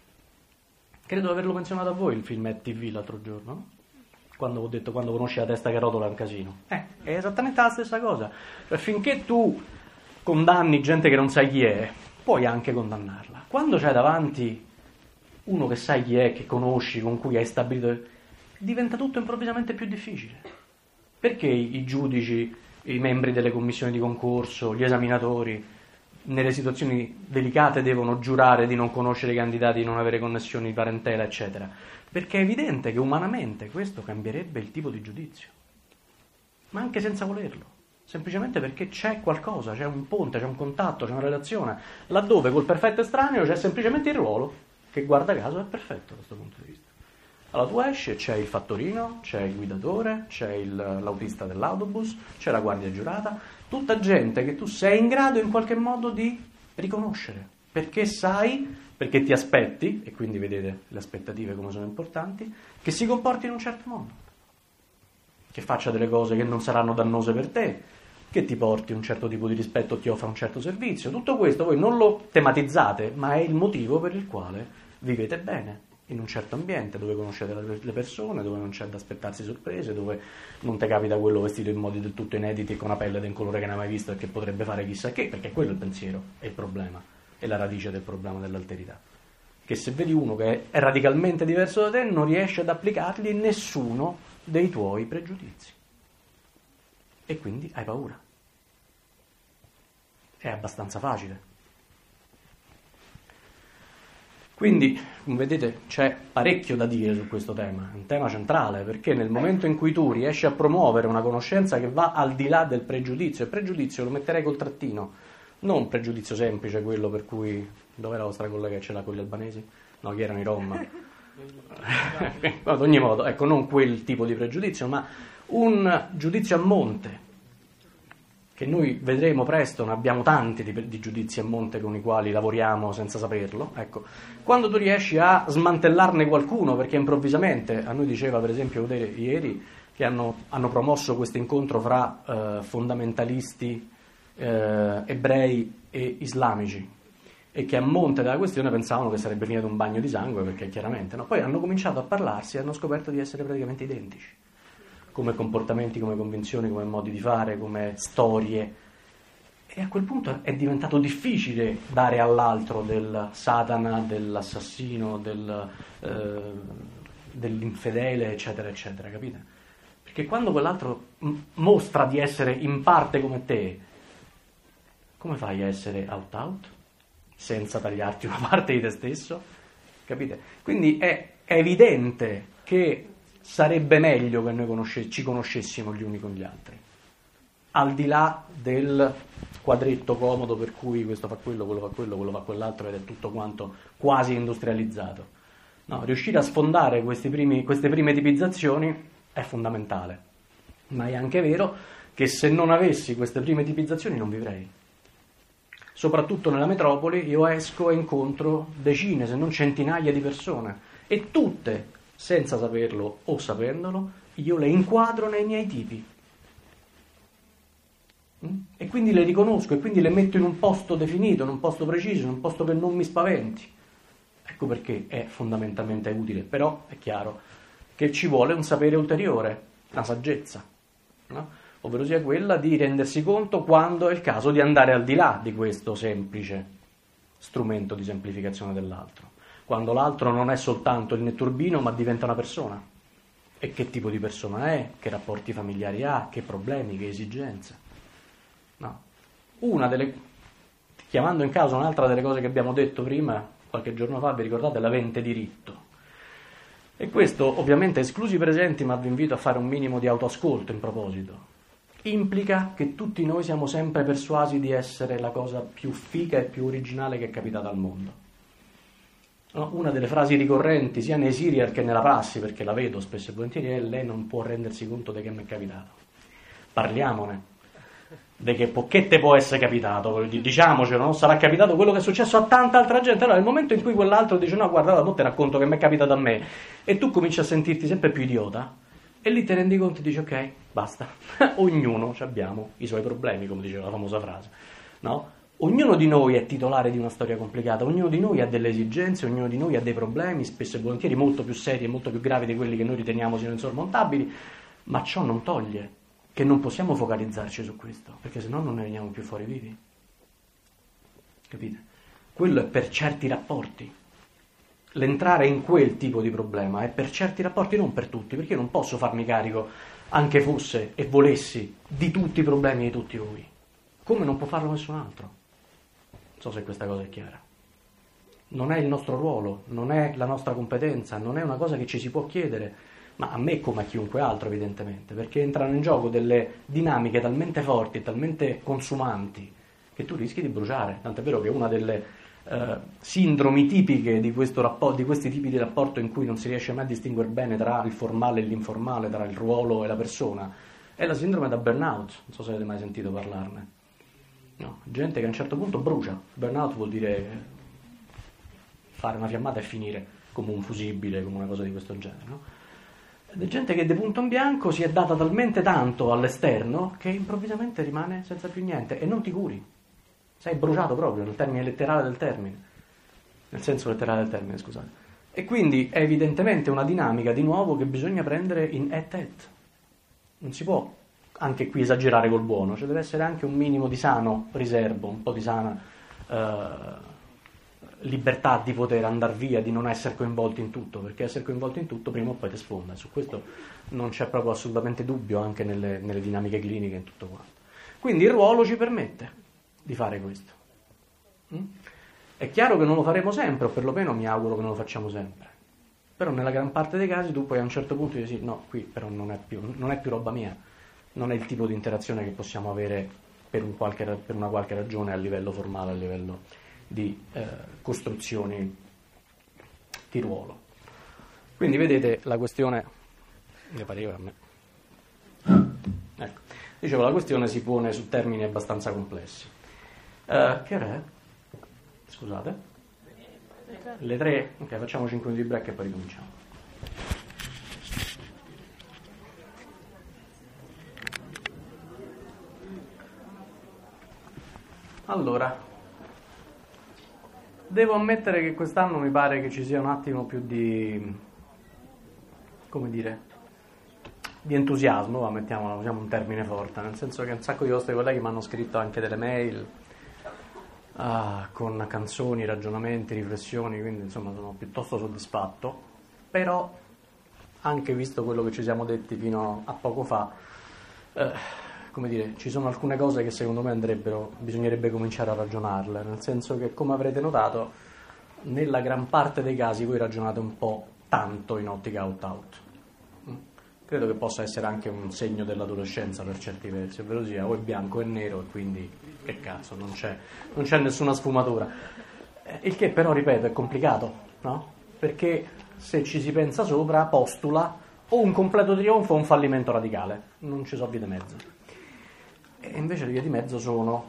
Credo di averlo menzionato a voi il film TV l'altro giorno, no? Quando ho detto quando conosci la testa che rotola è un casino. È esattamente la stessa cosa. Cioè, finché tu condanni gente che non sai chi è, puoi anche condannarla. Quando c'hai davanti uno che sai chi è, che conosci, con cui hai stabilito, diventa tutto improvvisamente più difficile. Perché i giudici, i membri delle commissioni di concorso, gli esaminatori, nelle situazioni delicate devono giurare di non conoscere i candidati, di non avere connessioni di parentela, eccetera? Perché è evidente che umanamente questo cambierebbe il tipo di giudizio, ma anche senza volerlo, semplicemente perché c'è qualcosa, c'è un ponte, c'è un contatto, c'è una relazione, laddove col perfetto estraneo c'è semplicemente il ruolo, che guarda caso è perfetto da questo punto di vista. Allora tu esci e c'è il fattorino, c'è il guidatore, c'è l'autista dell'autobus, c'è la guardia giurata, tutta gente che tu sei in grado in qualche modo di riconoscere, perché sai, perché ti aspetti, e quindi vedete le aspettative come sono importanti, che si comporti in un certo modo, che faccia delle cose che non saranno dannose per te, che ti porti un certo tipo di rispetto, ti offra un certo servizio. Tutto questo voi non lo tematizzate, ma è il motivo per il quale vivete bene in un certo ambiente, dove conoscete le persone, dove non c'è da aspettarsi sorprese, dove non ti capita quello vestito in modi del tutto inediti e con una pelle di un colore che non hai mai visto e che potrebbe fare chissà che, perché quello è il pensiero, è il problema, è la radice del problema dell'alterità. Che se vedi uno che è radicalmente diverso da te, non riesci ad applicargli nessuno dei tuoi pregiudizi. E quindi hai paura. È abbastanza facile. Quindi, come vedete, c'è parecchio da dire su questo tema, è un tema centrale, perché nel momento in cui tu riesci a promuovere una conoscenza che va al di là del pregiudizio, e pregiudizio lo metterei col trattino, non pregiudizio semplice, quello per cui, dov'era la vostra collega che ce l'ha con gli albanesi? No, chi erano i Rom? Ad ogni modo, ecco, non quel tipo di pregiudizio, ma un giudizio a monte, che noi vedremo presto, ne abbiamo tanti di giudizi a monte con i quali lavoriamo senza saperlo. Ecco, quando tu riesci a smantellarne qualcuno, perché improvvisamente, a noi diceva per esempio ieri che hanno promosso questo incontro fra fondamentalisti ebrei e islamici, e che a monte della questione pensavano che sarebbe finito un bagno di sangue, perché chiaramente no. Poi hanno cominciato a parlarsi e hanno scoperto di essere praticamente identici, come comportamenti, come convinzioni, come modi di fare, come storie. E a quel punto è diventato difficile dare all'altro del Satana, dell'assassino, dell'infedele, eccetera, eccetera, capite? Perché quando quell'altro mostra di essere in parte come te, come fai a essere out-out? Senza tagliarti una parte di te stesso? Capite? Quindi è evidente che sarebbe meglio che noi ci conoscessimo gli uni con gli altri, al di là del quadretto comodo per cui questo fa quello, quello fa quello, quello fa quell'altro ed è tutto quanto quasi industrializzato. No, riuscire a sfondare queste prime tipizzazioni è fondamentale, ma è anche vero che se non avessi queste prime tipizzazioni non vivrei. soprattutto nella metropoli, io esco e incontro decine, se non centinaia di persone, e tutte, senza saperlo o sapendolo, io le inquadro nei miei tipi. E quindi le riconosco, e quindi le metto in un posto definito, in un posto preciso, in un posto che non mi spaventi. Ecco perché è fondamentalmente utile, però è chiaro che ci vuole un sapere ulteriore, una saggezza, no? Ovvero sia quella di rendersi conto quando è il caso di andare al di là di questo semplice strumento di semplificazione dell'altro, quando l'altro non è soltanto il netturbino ma diventa una persona, e che tipo di persona è, che rapporti familiari ha, che problemi, che esigenze. No. Chiamando in causa un'altra delle cose che abbiamo detto prima, qualche giorno fa, vi ricordate, l'avente diritto. E questo, ovviamente, esclusi i presenti, ma vi invito a fare un minimo di autoascolto in proposito, implica che tutti noi siamo sempre persuasi di essere la cosa più figa e più originale che è capitata al mondo. No? Una delle frasi ricorrenti, sia nei serial che nella prassi, perché la vedo spesso e volentieri, è: lei non può rendersi conto di che mi è capitato. Parliamone. Di che te può essere capitato, diciamocelo, no? Sarà capitato quello che è successo a tanta altra gente. Allora nel momento in cui quell'altro dice: no, guarda, mo te racconto che mi è capitato a me, e tu cominci a sentirti sempre più idiota, e lì ti rendi conto e dici: ok, basta. Ognuno abbiamo i suoi problemi, come diceva la famosa frase, no? Ognuno di noi è titolare di una storia complicata, ognuno di noi ha delle esigenze, ognuno di noi ha dei problemi, spesso e volentieri molto più seri e molto più gravi di quelli che noi riteniamo siano insormontabili, ma ciò non toglie che non possiamo focalizzarci su questo, perché sennò non ne veniamo più fuori vivi. Capite? Quello è per certi rapporti. L'entrare in quel tipo di problema è per certi rapporti, non per tutti, perché io non posso farmi carico, anche fosse e volessi, di tutti i problemi di tutti voi. Come non può farlo nessun altro. Non so se questa cosa è chiara. Non è il nostro ruolo, non è la nostra competenza, non è una cosa che ci si può chiedere, ma a me come a chiunque altro evidentemente, perché entrano in gioco delle dinamiche talmente forti e talmente consumanti che tu rischi di bruciare. Tant'è vero che una delle sindromi tipiche di questi tipi di rapporto in cui non si riesce mai a distinguere bene tra il formale e l'informale, tra il ruolo e la persona, è la sindrome da burnout. Non so se avete mai sentito parlarne. No, gente che a un certo punto brucia. Burnout vuol dire fare una fiammata e finire come un fusibile, come una cosa di questo genere, no? Ed è gente che di punto in bianco si è data talmente tanto all'esterno che improvvisamente rimane senza più niente e non ti curi. Sei bruciato proprio nel termine letterale del termine, nel senso letterale del termine, scusate. E quindi è evidentemente una dinamica di nuovo che bisogna prendere in et. Non si può anche qui esagerare col buono, cioè deve essere anche un minimo di sano riservo, un po' di sana libertà di poter andare via, di non essere coinvolti in tutto, perché essere coinvolti in tutto prima o poi ti sfonda. Su questo non c'è proprio assolutamente dubbio, anche nelle dinamiche cliniche e in tutto quanto. Quindi il ruolo ci permette di fare questo. È chiaro che non lo faremo sempre, o perlomeno mi auguro che non lo facciamo sempre, però nella gran parte dei casi tu poi a un certo punto dici: no, qui però non è più roba mia, non è il tipo di interazione che possiamo avere per una qualche ragione a livello formale, a livello di costruzioni di ruolo. Quindi vedete la questione, mi pareva a me, ecco, dicevo, la questione si pone su termini abbastanza complessi. Che ora è? Scusate, le 3? Ok, facciamo 5 minuti di break e poi ricominciamo. Allora, devo ammettere che quest'anno mi pare che ci sia un attimo più di, come dire, di entusiasmo, mettiamolo, usiamo un termine forte, nel senso che un sacco di vostri colleghi mi hanno scritto anche delle mail con canzoni, ragionamenti, riflessioni, quindi insomma sono piuttosto soddisfatto, però anche visto quello che ci siamo detti fino a poco fa, come dire, ci sono alcune cose che secondo me bisognerebbe cominciare a ragionarle, nel senso che, come avrete notato, nella gran parte dei casi voi ragionate un po' tanto in ottica out-out. Credo che possa essere anche un segno dell'adolescenza per certi versi, ovvero sia o è bianco o è nero, e quindi che cazzo, non c'è nessuna sfumatura. Il che però, ripeto, è complicato, no? Perché se ci si pensa sopra, postula o un completo trionfo o un fallimento radicale, non ci sono vie di mezzo. E invece le vie di mezzo sono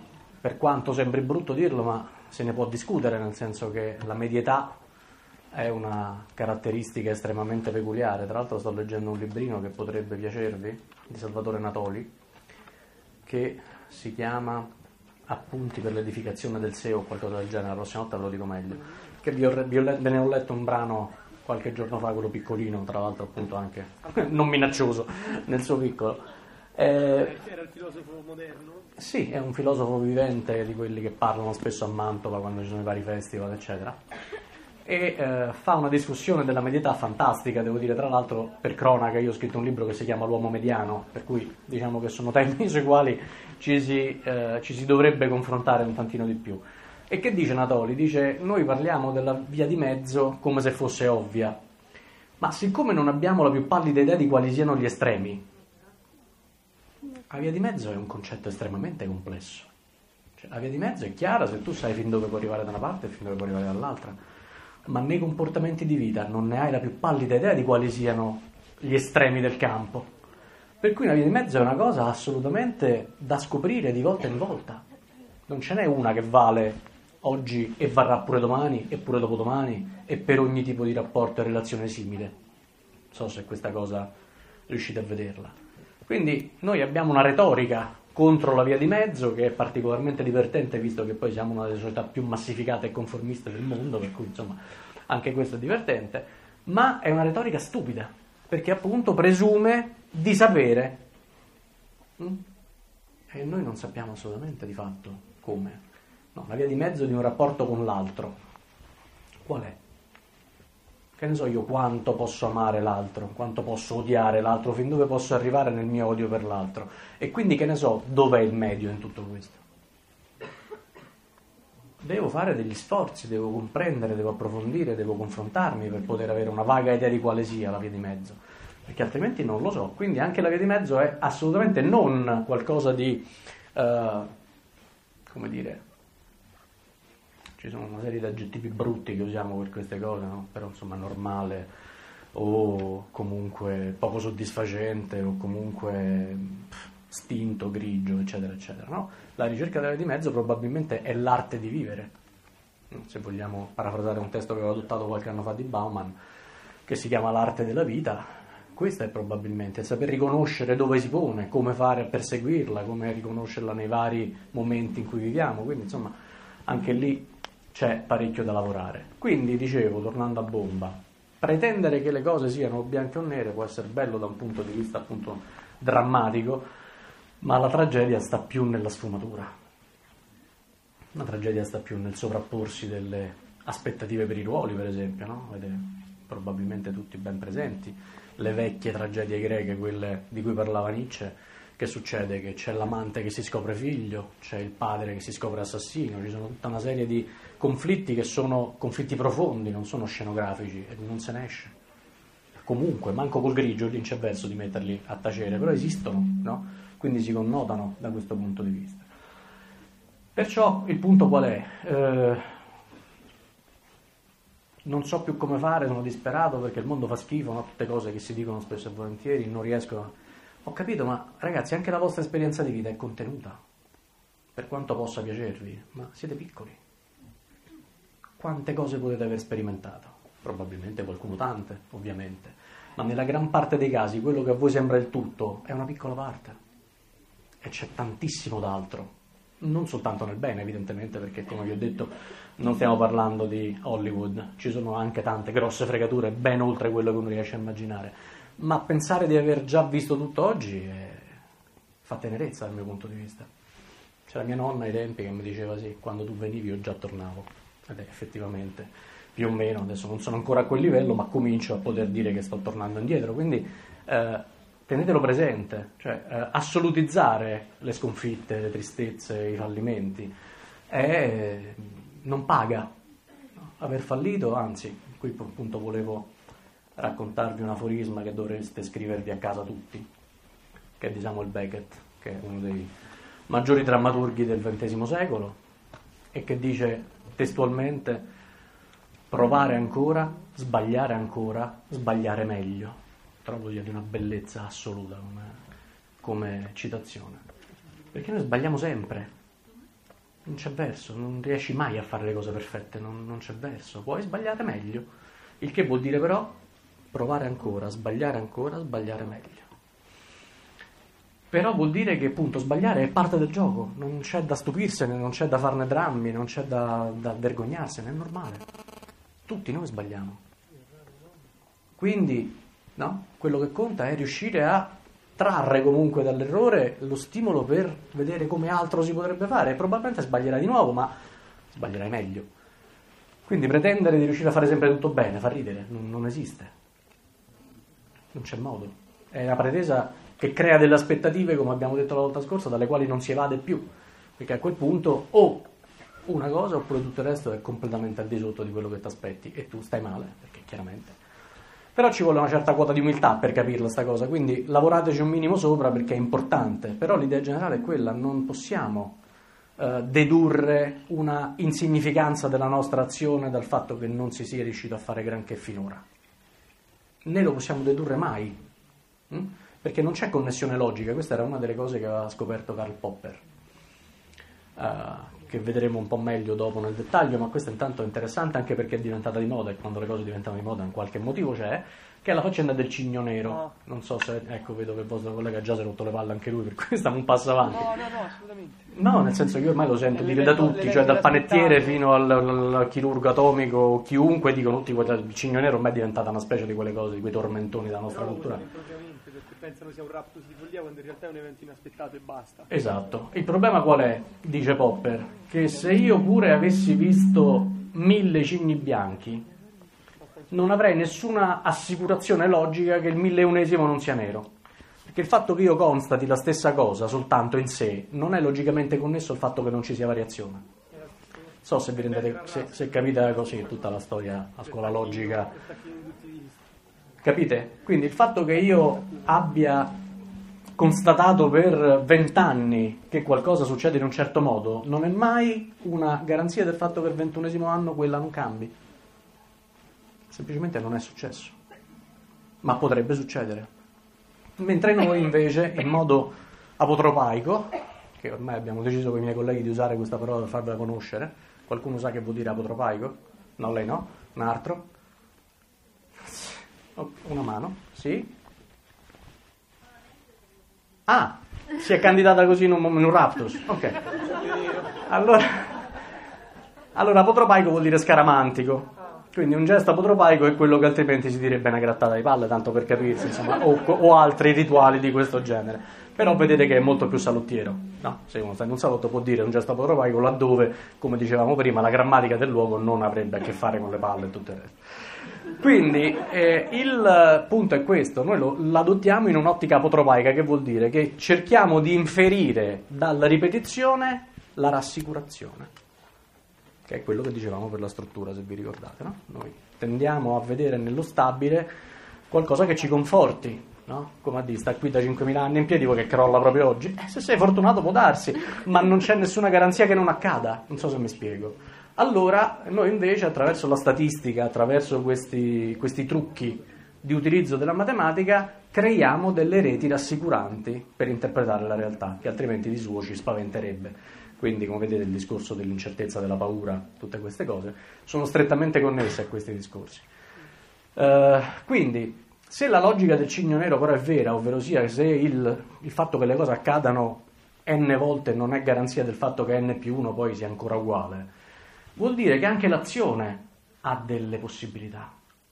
per quanto sembri brutto dirlo, ma se ne può discutere, nel senso che la medietà è una caratteristica estremamente peculiare. Tra l'altro sto leggendo un librino che potrebbe piacervi, di Salvatore Natoli, che si chiama Appunti per l'edificazione del SEO o qualcosa del genere, la prossima volta ve lo dico meglio, che ve ne ho letto un brano qualche giorno fa, quello piccolino, tra l'altro appunto anche non minaccioso nel suo piccolo. Era il filosofo moderno? Sì, è un filosofo vivente, di quelli che parlano spesso a Mantova quando ci sono i vari festival, eccetera. E fa una discussione della medietà fantastica, devo dire. Tra l'altro, per cronaca, io ho scritto un libro che si chiama L'uomo mediano, per cui diciamo che sono temi sui quali ci si dovrebbe confrontare un tantino di più. E che dice Natoli? Dice: noi parliamo della via di mezzo come se fosse ovvia, ma siccome non abbiamo la più pallida idea di quali siano gli estremi, la via di mezzo è un concetto estremamente complesso. Cioè, la via di mezzo è chiara se tu sai fin dove puoi arrivare da una parte e fin dove puoi arrivare dall'altra, ma nei comportamenti di vita non ne hai la più pallida idea di quali siano gli estremi del campo. Per cui una via di mezzo è una cosa assolutamente da scoprire di volta in volta. Non ce n'è una che vale oggi e varrà pure domani e pure dopodomani e per ogni tipo di rapporto e relazione simile. Non so se questa cosa riuscite a vederla. Quindi noi abbiamo una retorica contro la via di mezzo che è particolarmente divertente, visto che poi siamo una delle società più massificate e conformiste del mondo, per cui insomma anche questo è divertente, ma è una retorica stupida, perché appunto presume di sapere. E noi non sappiamo assolutamente di fatto come. No, la via di mezzo di un rapporto con l'altro qual è? Che ne so io quanto posso amare l'altro, quanto posso odiare l'altro, fin dove posso arrivare nel mio odio per l'altro, e quindi che ne so dov'è il medio in tutto questo. Devo fare degli sforzi, devo comprendere, devo approfondire, devo confrontarmi per poter avere una vaga idea di quale sia la via di mezzo, perché altrimenti non lo so. Quindi anche la via di mezzo è assolutamente non qualcosa di come dire, ci sono una serie di aggettivi brutti che usiamo per queste cose, no? Però insomma normale o comunque poco soddisfacente o comunque stinto, grigio, eccetera, eccetera, no? La ricerca della via di mezzo probabilmente è l'arte di vivere, se vogliamo parafrasare un testo che avevo adottato qualche anno fa di Bauman, che si chiama L'arte della vita. Questo è probabilmente il saper riconoscere dove si pone, come fare a perseguirla, come riconoscerla nei vari momenti in cui viviamo. Quindi insomma anche lì c'è parecchio da lavorare. Quindi dicevo, tornando a bomba, pretendere che le cose siano bianche o nere può essere bello da un punto di vista appunto drammatico, ma la tragedia sta più nella sfumatura. La tragedia sta più nel sovrapporsi delle aspettative per i ruoli, per esempio, no? Avete probabilmente tutti ben presenti le vecchie tragedie greche, quelle di cui parlava Nietzsche. Che succede? Che c'è l'amante che si scopre figlio, c'è il padre che si scopre assassino, ci sono tutta una serie di conflitti che sono conflitti profondi, non sono scenografici, e non se ne esce. Comunque, manco col grigio lì non c'è verso di metterli a tacere, però esistono, no? Quindi si connotano da questo punto di vista. Perciò il punto qual è? Non so più come fare, sono disperato perché il mondo fa schifo, no? Tutte cose che si dicono spesso e volentieri, non riesco a... Ho capito, ma ragazzi, anche la vostra esperienza di vita è contenuta, per quanto possa piacervi, ma siete piccoli. Quante cose potete aver sperimentato? Probabilmente qualcuno tante, ovviamente, ma nella gran parte dei casi quello che a voi sembra il tutto è una piccola parte, e c'è tantissimo d'altro, non soltanto nel bene evidentemente, perché come vi ho detto non stiamo parlando di Hollywood, ci sono anche tante grosse fregature ben oltre quello che uno riesce a immaginare. Ma pensare di aver già visto tutto oggi fa tenerezza dal mio punto di vista. C'era mia nonna ai tempi che mi diceva sì, quando tu venivi io già tornavo, ed è effettivamente più o meno, adesso non sono ancora a quel livello, ma comincio a poter dire che sto tornando indietro. Quindi tenetelo presente, cioè assolutizzare le sconfitte, le tristezze, i fallimenti non paga. Aver fallito, anzi, qui appunto volevo raccontarvi un aforisma che dovreste scrivervi a casa tutti, che è di Samuel Beckett, che è uno dei maggiori drammaturghi del XX secolo, e che dice testualmente: provare ancora, sbagliare meglio. Trovo di una bellezza assoluta come citazione, perché noi sbagliamo sempre, Non c'è verso, non riesci mai a fare le cose perfette, non c'è verso, puoi sbagliare meglio, il che vuol dire però provare ancora, sbagliare meglio. Però vuol dire che appunto sbagliare è parte del gioco, non c'è da stupirsene, non c'è da farne drammi, non c'è da vergognarsene, è normale. Tutti noi sbagliamo. Quindi, no? Quello che conta è riuscire a trarre comunque dall'errore lo stimolo per vedere come altro si potrebbe fare. E probabilmente sbaglierai di nuovo, ma sbaglierai meglio. Quindi pretendere di riuscire a fare sempre tutto bene fa ridere, non esiste. Non c'è modo. È una pretesa che crea delle aspettative, come abbiamo detto la volta scorsa, dalle quali non si evade più, perché a quel punto o una cosa oppure tutto il resto è completamente al di sotto di quello che ti aspetti e tu stai male, perché chiaramente. Però ci vuole una certa quota di umiltà per capirla sta cosa, quindi lavorateci un minimo sopra perché è importante, però l'idea generale è quella, non possiamo dedurre una insignificanza della nostra azione dal fatto che non si sia riuscito a fare granché finora. Né lo possiamo dedurre mai. Perché non c'è connessione logica, questa era una delle cose che aveva scoperto Karl Popper, che vedremo un po' meglio dopo nel dettaglio, ma questa intanto è interessante anche perché è diventata di moda, e quando le cose diventano di moda un qualche motivo c'è, che è la faccenda del cigno nero. Non so se, ecco, vedo che il vostro collega già si è rotto le palle anche lui, per cui stiamo un passo avanti. No, assolutamente. No, nel senso che io ormai lo sento dire da tutti, cioè dal panettiere fino al chirurgo atomico, chiunque, dicono tutti, il cigno nero ormai è diventata una specie di quelle cose, di quei tormentoni della nostra cultura. Perché pensano sia un raptus di follia quando in realtà è un evento inaspettato e basta. Esatto. Il problema qual è? Dice Popper, che se io pure avessi visto 1000 cigni bianchi non avrei nessuna assicurazione logica che il 1001esimo non sia nero, perché il fatto che io constati la stessa cosa soltanto in sé non è logicamente connesso al fatto che non ci sia variazione. So se vi rendete, se capite così tutta la storia a scuola logica. Capite? Quindi il fatto che io abbia constatato per 20 anni che qualcosa succede in un certo modo non è mai una garanzia del fatto che il 21esimo anno quella non cambi. Semplicemente non è successo. Ma potrebbe succedere. Mentre noi invece, in modo apotropaico, che ormai abbiamo deciso con i miei colleghi di usare questa parola per farvela conoscere, qualcuno sa che vuol dire apotropaico? No, lei no? Un altro? Una mano, sì. Ah, si è candidata così in un raptus. Ok. Allora apotropaico vuol dire scaramantico. Quindi un gesto apotropaico è quello che altrimenti si direbbe una grattata di palle, tanto per capirsi, insomma, o altri rituali di questo genere. Però vedete che è molto più salottiero, no? Se uno sta in un salotto può dire un gesto apotropaico laddove, come dicevamo prima, la grammatica del luogo non avrebbe a che fare con le palle e tutto il resto. Quindi il punto è questo, noi l'adottiamo in un'ottica apotropaica, che vuol dire che cerchiamo di inferire dalla ripetizione la rassicurazione, che è quello che dicevamo per la struttura, se vi ricordate, no? Noi tendiamo a vedere nello stabile qualcosa che ci conforti, no? Come a dire, sta qui da 5.000 anni in piedi, vuoi che crolla proprio oggi? Se sei fortunato può darsi, ma non c'è nessuna garanzia che non accada, non so se mi spiego. Allora noi invece, attraverso la statistica, attraverso questi trucchi di utilizzo della matematica, creiamo delle reti rassicuranti per interpretare la realtà, che altrimenti di suo ci spaventerebbe. Quindi, come vedete, il discorso dell'incertezza, della paura, tutte queste cose sono strettamente connesse a questi discorsi. Quindi, se la logica del cigno nero però è vera, ovvero sia se il fatto che le cose accadano n volte non è garanzia del fatto che n+1 poi sia ancora uguale, vuol dire che anche l'azione ha delle possibilità.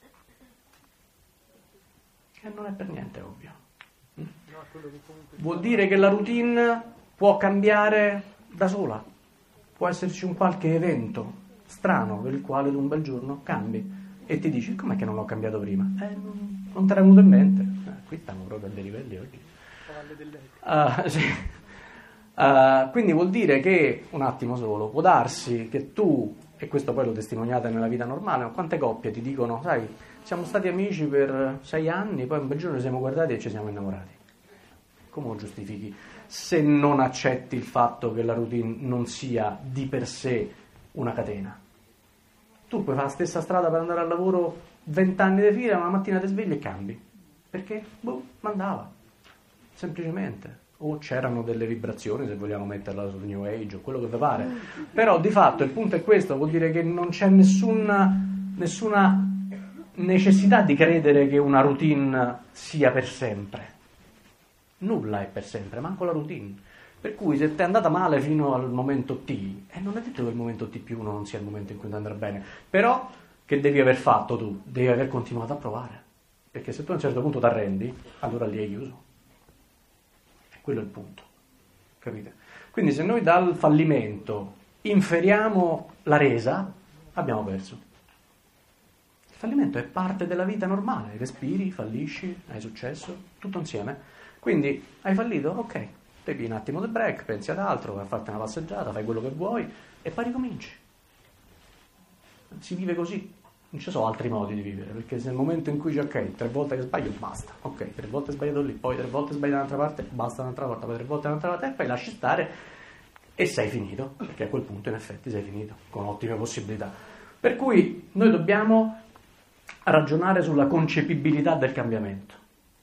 E non è per niente ovvio. Vuol dire che la routine può cambiare da sola. Può esserci un qualche evento strano per il quale tu un bel giorno cambi e ti dici: com'è che non l'ho cambiato prima? Non te l'è venuto in mente. Qui stiamo proprio a dei livelli oggi. Sì. Quindi vuol dire che, un attimo solo, può darsi che tu, e questo poi lo testimoniate nella vita normale, quante coppie ti dicono: sai, siamo stati amici per 6 anni, poi un bel giorno ci siamo guardati e ci siamo innamorati. Come lo giustifichi se non accetti il fatto che la routine non sia di per sé una catena? Tu puoi fare la stessa strada per andare al lavoro 20 anni di fila, una mattina ti svegli e cambi. Perché? Mandava. Semplicemente. o c'erano delle vibrazioni, se vogliamo metterla sul New Age o quello che vi pare, però di fatto il punto è questo, vuol dire che non c'è nessuna necessità di credere che una routine sia per sempre. Nulla è per sempre, manco la routine. Per cui se ti è andata male fino al momento T, non è detto che il momento T più 1 non sia il momento in cui ti andrà bene, però che devi aver fatto tu? Devi aver continuato a provare, perché se tu a un certo punto ti arrendi, allora lì hai chiuso. Quello è il punto, capite? Quindi se noi dal fallimento inferiamo la resa, abbiamo perso. Il fallimento è parte della vita normale, respiri, fallisci, hai successo, tutto insieme. Quindi hai fallito? Ok, devi un attimo del break, pensi ad altro, vai a farti una passeggiata, fai quello che vuoi e poi ricominci. Si vive così. Non ci sono altri modi di vivere, perché se nel momento in cui c'è ok, 3 volte che sbaglio, basta, ok, 3 volte sbagliato lì, poi 3 volte sbagliato dall'altra parte, basta un'altra volta, poi 3 volte dall'altra parte, e poi lasci stare e sei finito, perché a quel punto in effetti sei finito, con ottime possibilità. Per cui noi dobbiamo ragionare sulla concepibilità del cambiamento,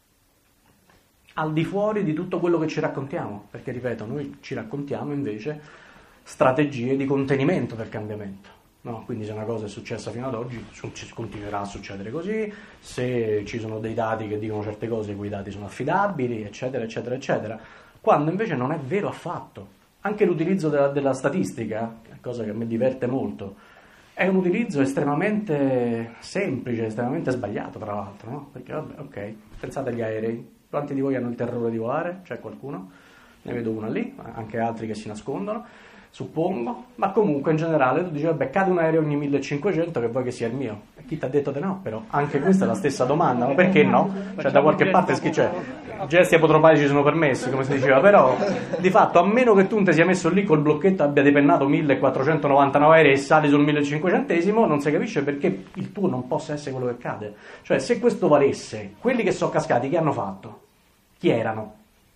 al di fuori di tutto quello che ci raccontiamo, perché ripeto, noi ci raccontiamo invece strategie di contenimento del cambiamento. No, quindi se una cosa è successa fino ad oggi continuerà a succedere così, se ci sono dei dati che dicono certe cose, quei dati sono affidabili, eccetera, eccetera, eccetera, quando invece non è vero affatto. Anche l'utilizzo della statistica, cosa che a me diverte molto, è un utilizzo estremamente semplice, estremamente sbagliato tra l'altro, no? Perché vabbè, ok, pensate agli aerei, quanti di voi hanno il terrore di volare? C'è qualcuno? Ne vedo una lì, anche altri che si nascondono. Suppongo, ma comunque in generale tu dici vabbè, cade un aereo ogni 1500, che vuoi che sia il mio? E chi ti ha detto di no? Però anche questa è la stessa domanda, ma perché no? Cioè da qualche parte gesti apotropaici sono permessi, come si diceva, però di fatto a meno che tu non ti sia messo lì col blocchetto, abbia depennato 1499 aerei e sali sul 1500esimo, non si capisce perché il tuo non possa essere quello che cade. Cioè se questo valesse, quelli che sono cascati che hanno fatto? Chi erano?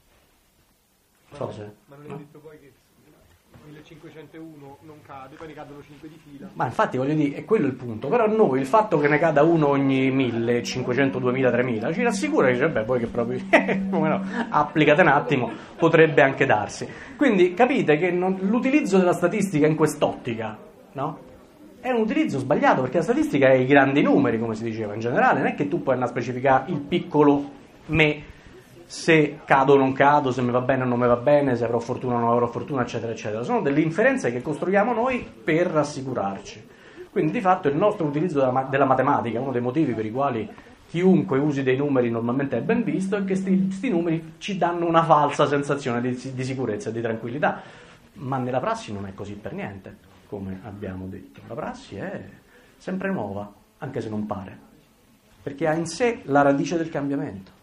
Ma non è detto poi che 1501 non cade, poi ne cadono 5 di fila. Ma infatti voglio dire, è quello il punto. Però noi il fatto che ne cada uno ogni 1500, 2000, 3000 ci rassicura che dice, beh, poi che proprio come no, applicate un attimo, potrebbe anche darsi. Quindi capite che l'utilizzo della statistica in quest'ottica, no? È un utilizzo sbagliato, perché la statistica è i grandi numeri, come si diceva in generale, non è che tu puoi andare a specificare il piccolo me, se cado o non cado, se mi va bene o non mi va bene, se avrò fortuna o non avrò fortuna, eccetera, eccetera. Sono delle inferenze che costruiamo noi per rassicurarci. Quindi di fatto il nostro utilizzo della matematica, uno dei motivi per i quali chiunque usi dei numeri normalmente è ben visto, è che questi numeri ci danno una falsa sensazione di sicurezza e di tranquillità. Ma nella prassi non è così per niente, come abbiamo detto. La prassi è sempre nuova, anche se non pare, perché ha in sé la radice del cambiamento.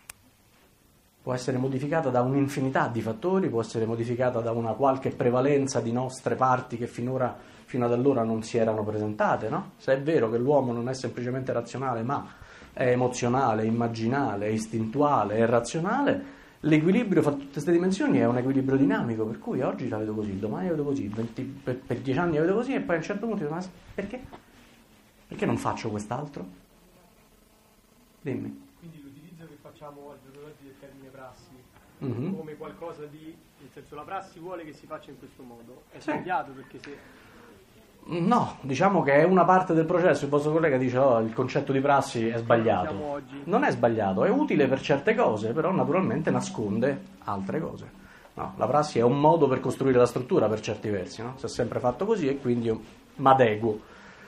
Può essere modificata da un'infinità di fattori, può essere modificata da una qualche prevalenza di nostre parti che fino ad allora non si erano presentate, no? Se è vero che l'uomo non è semplicemente razionale, ma è emozionale, immaginale, è istintuale, è razionale, l'equilibrio fra tutte queste dimensioni è un equilibrio dinamico, per cui oggi la vedo così, domani la vedo così, per 10 anni la vedo così, e poi a un certo punto dico, ma perché? Perché non faccio quest'altro? Dimmi. Facciamo al giorno d'oggi del termine prassi come qualcosa di, nel senso, la prassi vuole che si faccia in questo modo, è sbagliato, perché se no, diciamo che è una parte del processo. Il vostro collega dice il concetto di prassi è sbagliato. Non è sbagliato, è utile per certe cose, però naturalmente nasconde altre cose. No, la prassi è un modo per costruire la struttura per certi versi, no? Si è sempre fatto così e quindi io m'adeguo.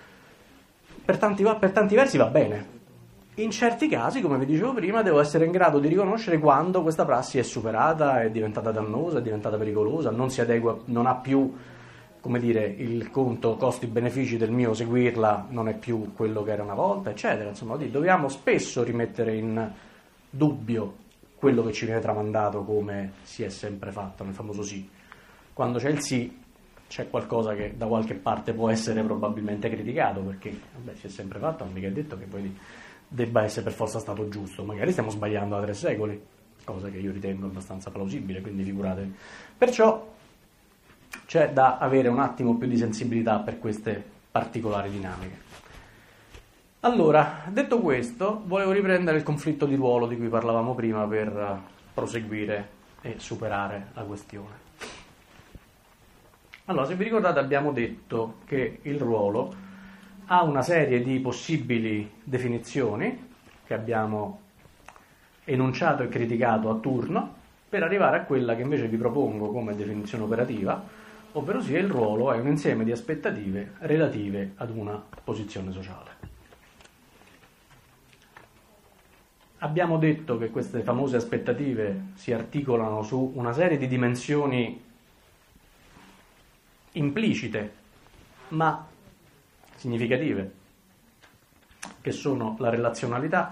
Per tanti versi va bene. In certi casi, come vi dicevo prima, devo essere in grado di riconoscere quando questa prassi è superata, è diventata dannosa, è diventata pericolosa, non si adegua, non ha più, come dire, il conto costi-benefici del mio seguirla, non è più quello che era una volta, eccetera. Insomma, dobbiamo spesso rimettere in dubbio quello che ci viene tramandato come si è sempre fatto, nel famoso sì. Quando c'è il sì, c'è qualcosa che da qualche parte può essere probabilmente criticato, perché vabbè, si è sempre fatto, non mica è detto che poi debba essere per forza stato giusto, magari stiamo sbagliando da 3 secoli, cosa che io ritengo abbastanza plausibile, quindi figuratevi. Perciò c'è da avere un attimo più di sensibilità per queste particolari dinamiche. Allora, detto questo, volevo riprendere il conflitto di ruolo di cui parlavamo prima per proseguire e superare la questione. Allora, se vi ricordate abbiamo detto che il ruolo ha una serie di possibili definizioni che abbiamo enunciato e criticato a turno per arrivare a quella che invece vi propongo come definizione operativa, ovvero sia il ruolo è un insieme di aspettative relative ad una posizione sociale. Abbiamo detto che queste famose aspettative si articolano su una serie di dimensioni implicite ma significative, che sono la relazionalità,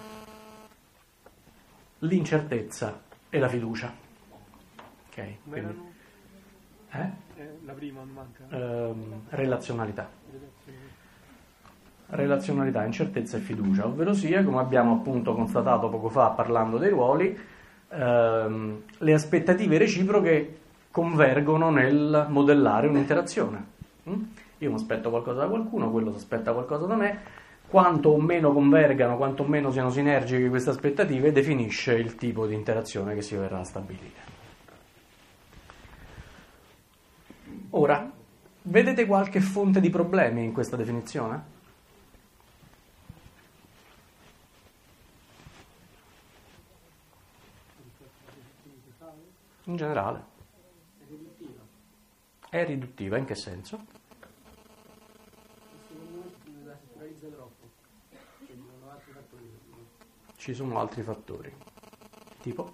l'incertezza e la fiducia. Ok, quindi, la prima manca. Relazionalità, incertezza e fiducia, ovvero sia, come abbiamo appunto constatato poco fa parlando dei ruoli, le aspettative reciproche convergono nel modellare un'interazione. Io mi aspetto qualcosa da qualcuno, quello si aspetta qualcosa da me. Quanto o meno convergano, quanto o meno siano sinergiche queste aspettative, definisce il tipo di interazione che si verrà a stabilire. Ora, vedete qualche fonte di problemi in questa definizione? In generale. È riduttiva, in che senso? La settorializza troppo. Ci sono altri fattori. Tipo?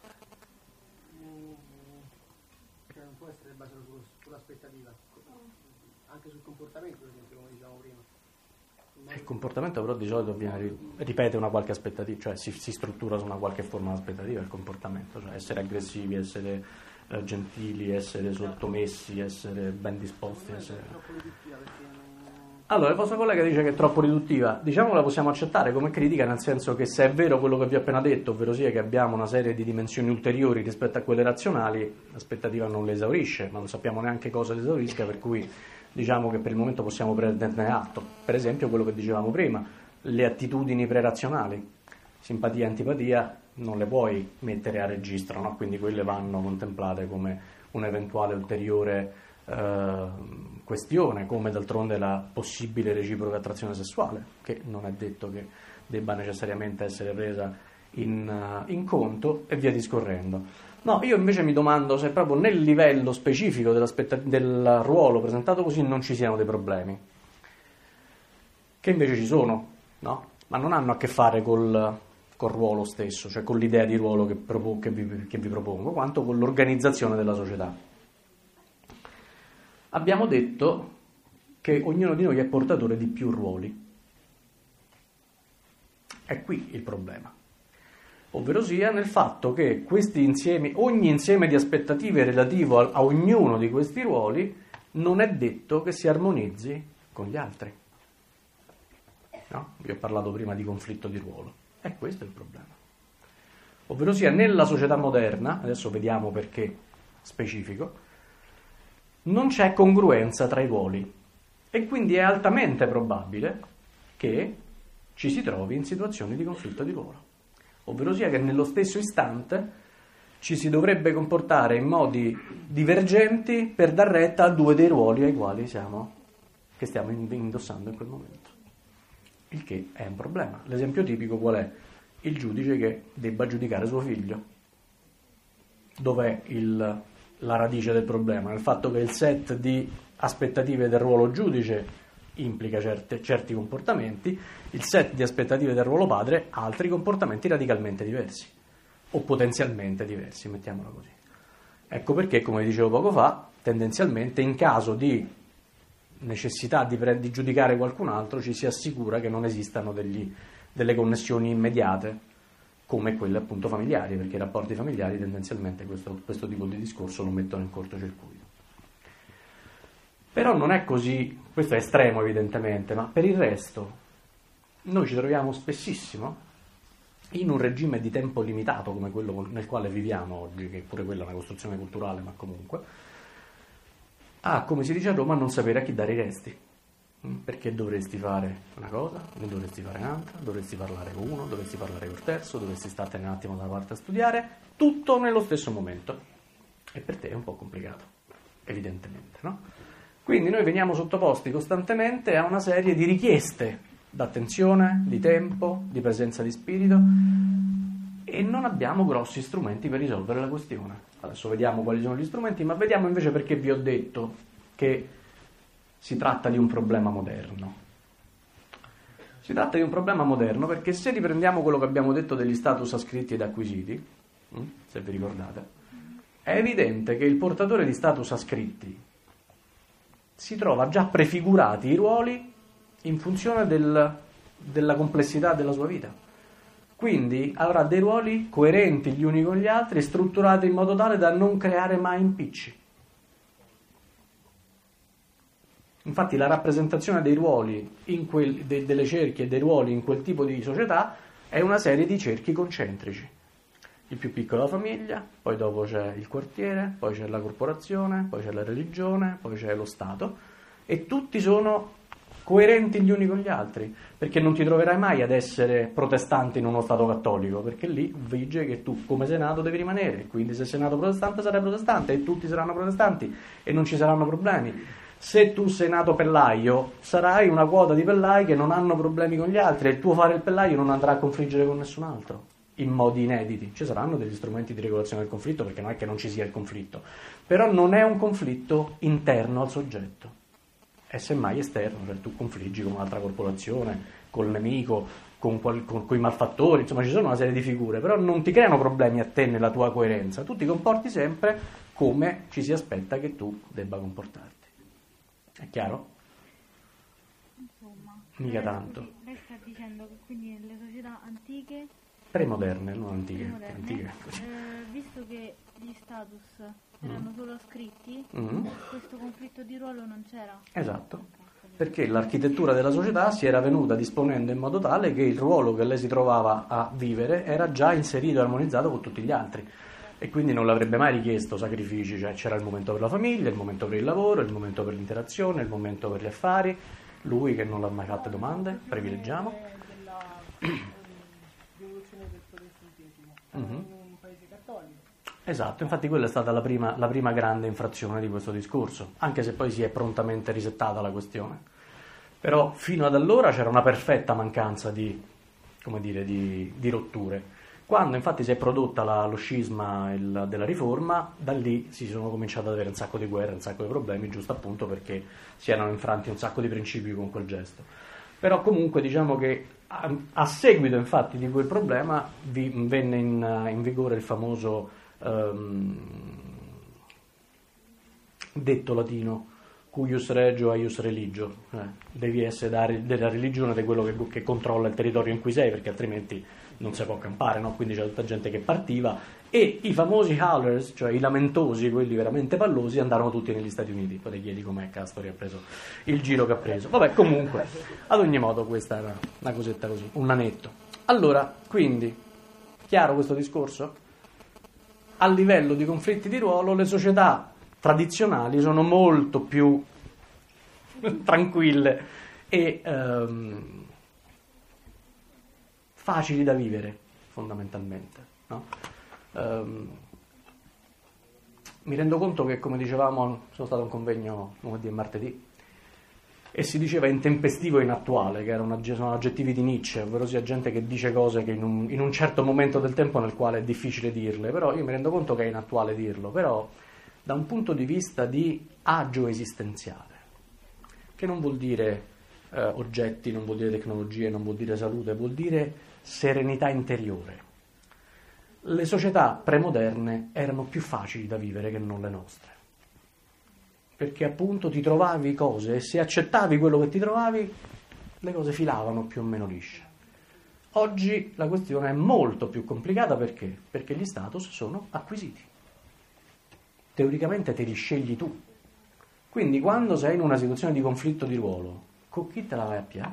Cioè non può essere basato sull'aspettativa. Anche sul comportamento, per esempio, come dicevamo prima. Il comportamento però di solito ripete una qualche aspettativa, cioè si struttura su una qualche forma di aspettativa il comportamento, cioè essere aggressivi, essere gentili, essere sottomessi, essere ben disposti. Allora, il vostro collega dice che è troppo riduttiva. Diciamo che la possiamo accettare come critica, nel senso che se è vero quello che vi ho appena detto, ovvero sia che abbiamo una serie di dimensioni ulteriori rispetto a quelle razionali, l'aspettativa non le esaurisce, ma non sappiamo neanche cosa le esaurisca, per cui diciamo che per il momento possiamo prenderne atto. Per esempio quello che dicevamo prima, le attitudini prerazionali, simpatia e antipatia, non le puoi mettere a registro, no? Quindi quelle vanno contemplate come un'eventuale ulteriore questione, come d'altronde la possibile reciproca attrazione sessuale, che non è detto che debba necessariamente essere presa in conto, e via discorrendo. No, io invece mi domando se proprio nel livello specifico del ruolo presentato così non ci siano dei problemi, che invece ci sono, no? Ma non hanno a che fare col ruolo stesso, cioè con l'idea di ruolo che vi propongo, quanto con l'organizzazione della società. Abbiamo detto che ognuno di noi è portatore di più ruoli. È qui il problema. Ovvero sia nel fatto che questi insiemi, ogni insieme di aspettative relativo a ognuno di questi ruoli non è detto che si armonizzi con gli altri. No? Vi ho parlato prima di conflitto di ruolo. E questo è il problema. Ovvero sia nella società moderna, adesso vediamo perché specifico, non c'è congruenza tra i ruoli e quindi è altamente probabile che ci si trovi in situazioni di conflitto di ruolo. Ovvero sia che nello stesso istante ci si dovrebbe comportare in modi divergenti per dar retta a due dei ruoli ai quali che stiamo indossando in quel momento. Il che è un problema. L'esempio tipico qual è? Il giudice che debba giudicare suo figlio. Dov'è la radice del problema? Nel fatto che il set di aspettative del ruolo giudice implica certi comportamenti, il set di aspettative del ruolo padre altri comportamenti radicalmente diversi o potenzialmente diversi, mettiamola così. Ecco perché, come dicevo poco fa, tendenzialmente in caso di necessità di giudicare qualcun altro ci si assicura che non esistano delle connessioni immediate come quelle appunto familiari, perché i rapporti familiari tendenzialmente questo tipo di discorso lo mettono in cortocircuito. Però non è così, questo è estremo evidentemente, ma per il resto noi ci troviamo spessissimo in un regime di tempo limitato come quello nel quale viviamo oggi, che pure quella è una costruzione culturale, ma comunque, come si dice a Roma, non sapere a chi dare i resti. Perché dovresti fare una cosa, ne dovresti fare un'altra, dovresti parlare con uno, dovresti parlare col terzo, dovresti startene un attimo da parte a studiare, tutto nello stesso momento. E per te è un po' complicato, evidentemente, no? Quindi noi veniamo sottoposti costantemente a una serie di richieste d'attenzione, di tempo, di presenza di spirito, e non abbiamo grossi strumenti per risolvere la questione. Adesso vediamo quali sono gli strumenti, ma vediamo invece perché vi ho detto che si tratta di un problema moderno. Si tratta di un problema moderno perché se riprendiamo quello che abbiamo detto degli status ascritti ed acquisiti, se vi ricordate, è evidente che il portatore di status ascritti si trova già prefigurati i ruoli in funzione della complessità della sua vita. Quindi avrà dei ruoli coerenti gli uni con gli altri, strutturati in modo tale da non creare mai impicci. Infatti la rappresentazione dei ruoli delle cerchie e dei ruoli in quel tipo di società è una serie di cerchi concentrici. Il più piccolo è la famiglia, poi dopo c'è il quartiere, poi c'è la corporazione, poi c'è la religione, poi c'è lo Stato, e tutti sono coerenti gli uni con gli altri, perché non ti troverai mai ad essere protestante in uno Stato cattolico, perché lì vige che tu come Senato devi rimanere, quindi se sei nato protestante sarai protestante e tutti saranno protestanti e non ci saranno problemi. Se tu sei nato pellaio, sarai una quota di pellai che non hanno problemi con gli altri e il tuo fare il pellaio non andrà a confliggere con nessun altro, in modi inediti. Ci saranno degli strumenti di regolazione del conflitto, perché non è che non ci sia il conflitto, però non è un conflitto interno al soggetto, è semmai esterno, cioè tu confliggi con un'altra corporazione, col nemico, con i malfattori, insomma ci sono una serie di figure, però non ti creano problemi a te nella tua coerenza, tu ti comporti sempre come ci si aspetta che tu debba comportarti. È chiaro? Insomma, mica tanto. Lei sta dicendo che quindi nelle società antiche, premoderne, non antiche, antiche. Visto che gli status erano solo scritti, questo conflitto di ruolo non c'era. Esatto, perché l'architettura della società si era venuta disponendo in modo tale che il ruolo che lei si trovava a vivere era già inserito e armonizzato con tutti gli altri. E quindi non l'avrebbe mai richiesto sacrifici, cioè c'era il momento per la famiglia, il momento per il lavoro, il momento per l'interazione, il momento per gli affari. Lui che non l'ha mai fatte domande, privilegiamo. Della rivoluzione del protestantesimo in un paese cattolico. Esatto, infatti quella è stata la prima grande infrazione di questo discorso, anche se poi si è prontamente risettata la questione. Però fino ad allora c'era una perfetta mancanza di rotture. Quando infatti si è prodotta lo scisma della riforma, da lì si sono cominciati ad avere un sacco di guerre, un sacco di problemi, giusto appunto perché si erano infranti un sacco di principi con quel gesto. Però comunque diciamo che a seguito infatti di quel problema venne in vigore il famoso detto latino cuius regio aius religio, devi essere della religione di quello che controlla il territorio in cui sei, perché altrimenti non si può campare, no? Quindi c'è tutta gente che partiva e i famosi howlers, cioè i lamentosi, quelli veramente pallosi, andarono tutti negli Stati Uniti. Poi ti chiedi com'è Castori ha preso il giro che ha preso. Vabbè, comunque, ad ogni modo questa era una cosetta così, un nanetto. Allora, quindi, chiaro questo discorso? A livello di conflitti di ruolo le società tradizionali sono molto più tranquille e facili da vivere, fondamentalmente, no? Mi rendo conto che, come dicevamo, sono stato a un convegno lunedì e martedì e si diceva intempestivo e inattuale, che sono aggettivi di Nietzsche, ovvero sia gente che dice cose che in un certo momento del tempo nel quale è difficile dirle, però io mi rendo conto che è inattuale dirlo, però da un punto di vista di agio esistenziale, che non vuol dire oggetti, non vuol dire tecnologie, non vuol dire salute, vuol dire serenità interiore. Le società premoderne erano più facili da vivere che non le nostre, perché appunto ti trovavi cose e se accettavi quello che ti trovavi le cose filavano più o meno lisce. Oggi la questione è molto più complicata, perché? Perché gli status sono acquisiti, teoricamente te li scegli tu, quindi quando sei in una situazione di conflitto di ruolo, con chi te la vai a piare?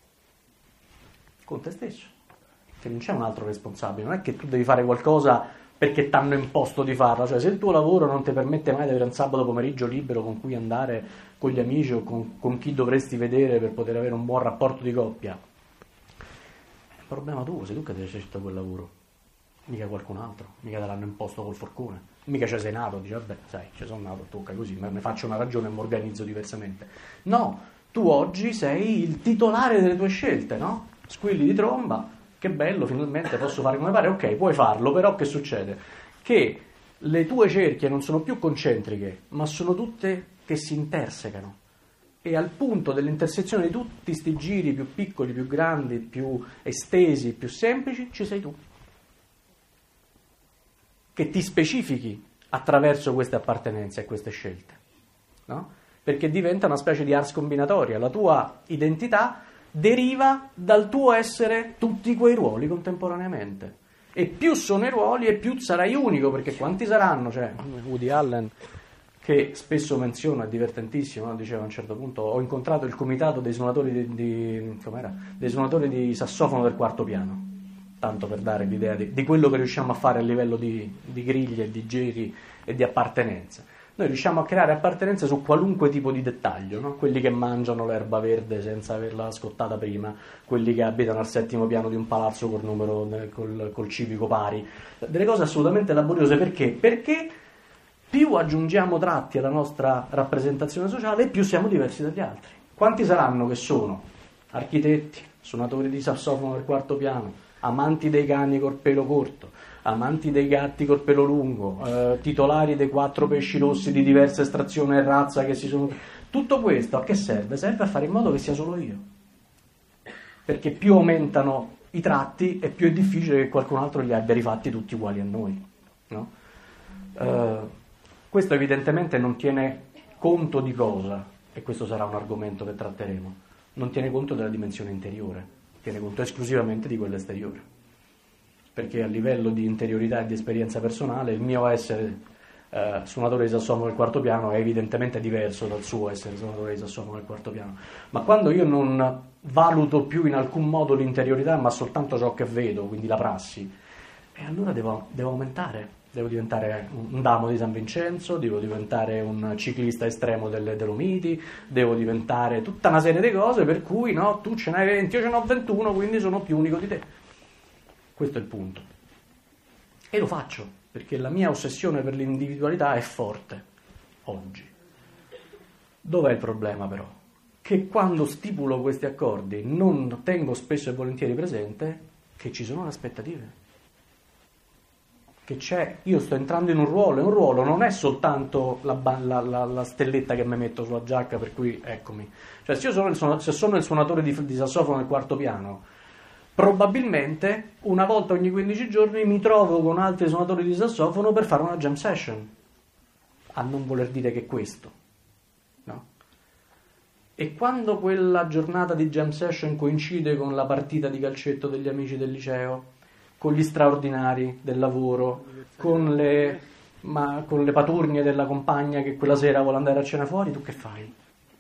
Con te stesso, che non c'è un altro responsabile, non è che tu devi fare qualcosa perché ti hanno imposto di farla. Cioè, se il tuo lavoro non ti permette mai di avere un sabato pomeriggio libero con cui andare con gli amici o con chi dovresti vedere per poter avere un buon rapporto di coppia, è un problema tuo, sei tu che devi scegliere quel lavoro, mica qualcun altro, mica te l'hanno imposto col forcone, mica ci sei nato, dici vabbè, sai, ci sono nato, tocca così, ma ne faccio una ragione e mi organizzo diversamente. No, tu oggi sei il titolare delle tue scelte, no? Squilli di tromba, che bello, finalmente posso fare come pare, ok, puoi farlo, però che succede? Che le tue cerchie non sono più concentriche, ma sono tutte che si intersecano, e al punto dell'intersezione di tutti sti giri più piccoli, più grandi, più estesi, più semplici, ci sei tu, che ti specifichi attraverso queste appartenenze e queste scelte, no? Perché diventa una specie di ars combinatoria, la tua identità deriva dal tuo essere tutti quei ruoli contemporaneamente, e più sono i ruoli e più sarai unico, perché quanti saranno? Cioè, Woody Allen, che spesso menziona, è divertentissimo, no? Diceva a un certo punto: ho incontrato il comitato dei suonatori dei suonatori di sassofono del quarto piano, tanto per dare l'idea di quello che riusciamo a fare a livello di griglie, di giri e di appartenenza. Noi riusciamo a creare appartenenze su qualunque tipo di dettaglio, no? Quelli che mangiano l'erba verde senza averla scottata prima, quelli che abitano al 7° piano di un palazzo col civico pari, delle cose assolutamente laboriose. Perché? Perché più aggiungiamo tratti alla nostra rappresentazione sociale, più siamo diversi dagli altri. Quanti saranno che sono architetti, suonatori di sassofono del quarto piano, amanti dei cani col pelo corto, amanti dei gatti col pelo lungo, titolari dei 4 pesci rossi di diversa estrazione e razza che si sono... Tutto questo a che serve? Serve a fare in modo che sia solo io, perché più aumentano i tratti e più è difficile che qualcun altro li abbia rifatti tutti uguali a noi, no? Questo evidentemente non tiene conto di cosa, e questo sarà un argomento che tratteremo, non tiene conto della dimensione interiore, tiene conto esclusivamente di quella esteriore. Perché a livello di interiorità e di esperienza personale il mio essere suonatore di sassofono del quarto piano è evidentemente diverso dal suo essere suonatore di sassofono del quarto piano. Ma quando io non valuto più in alcun modo l'interiorità, ma soltanto ciò che vedo, quindi la prassi, e allora devo aumentare, devo diventare un damo di San Vincenzo, devo diventare un ciclista estremo delle Dolomiti, devo diventare tutta una serie di cose per cui no, tu ce n'hai 20, io ce n'ho 21, quindi sono più unico di te. Questo è il punto. E lo faccio, perché la mia ossessione per l'individualità è forte, oggi. Dov'è il problema però? Che quando stipulo questi accordi non tengo spesso e volentieri presente che ci sono le aspettative. Che c'è, io sto entrando in un ruolo, e un ruolo non è soltanto la stelletta che mi metto sulla giacca per cui eccomi. Cioè se sono il suonatore di sassofono del quarto piano, probabilmente una volta ogni 15 giorni mi trovo con altri suonatori di sassofono per fare una jam session, a non voler dire che questo, no? E quando quella giornata di jam session coincide con la partita di calcetto degli amici del liceo, con gli straordinari del lavoro, con le paturnie della compagna che quella sera vuole andare a cena fuori, tu che fai?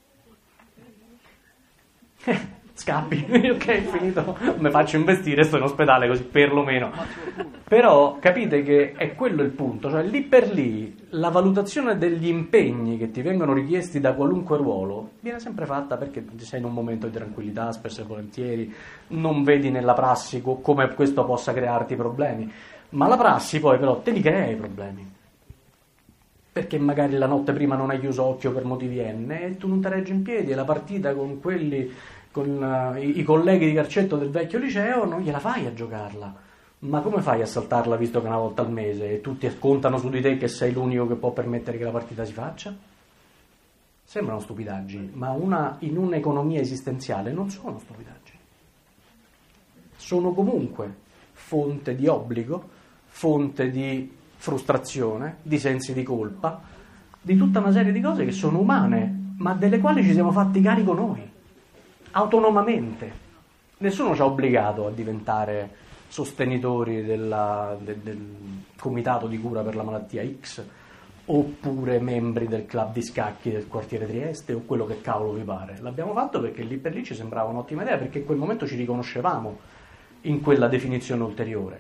Scappi, ok, finito, mi faccio investire, sto in ospedale così perlomeno. Però capite che è quello il punto, cioè lì per lì la valutazione degli impegni che ti vengono richiesti da qualunque ruolo viene sempre fatta perché sei in un momento di tranquillità, spesso e volentieri, non vedi nella prassi come questo possa crearti problemi, ma la prassi poi però te li crea i problemi. Perché magari la notte prima non hai chiuso occhio per motivi N e tu non ti reggi in piedi e la partita con quelli... con i colleghi di calcetto del vecchio liceo non gliela fai a giocarla, ma come fai a saltarla visto che una volta al mese e tutti contano su di te che sei l'unico che può permettere che la partita si faccia? Sembrano stupidaggini, ma in un'economia esistenziale non sono stupidaggini, sono comunque fonte di obbligo, fonte di frustrazione, di sensi di colpa, di tutta una serie di cose che sono umane ma delle quali ci siamo fatti carico noi autonomamente. Nessuno ci ha obbligato a diventare sostenitori del comitato di cura per la malattia X, oppure membri del club di scacchi del quartiere Trieste, o quello che cavolo vi pare. L'abbiamo fatto perché lì per lì ci sembrava un'ottima idea, perché in quel momento ci riconoscevamo in quella definizione ulteriore.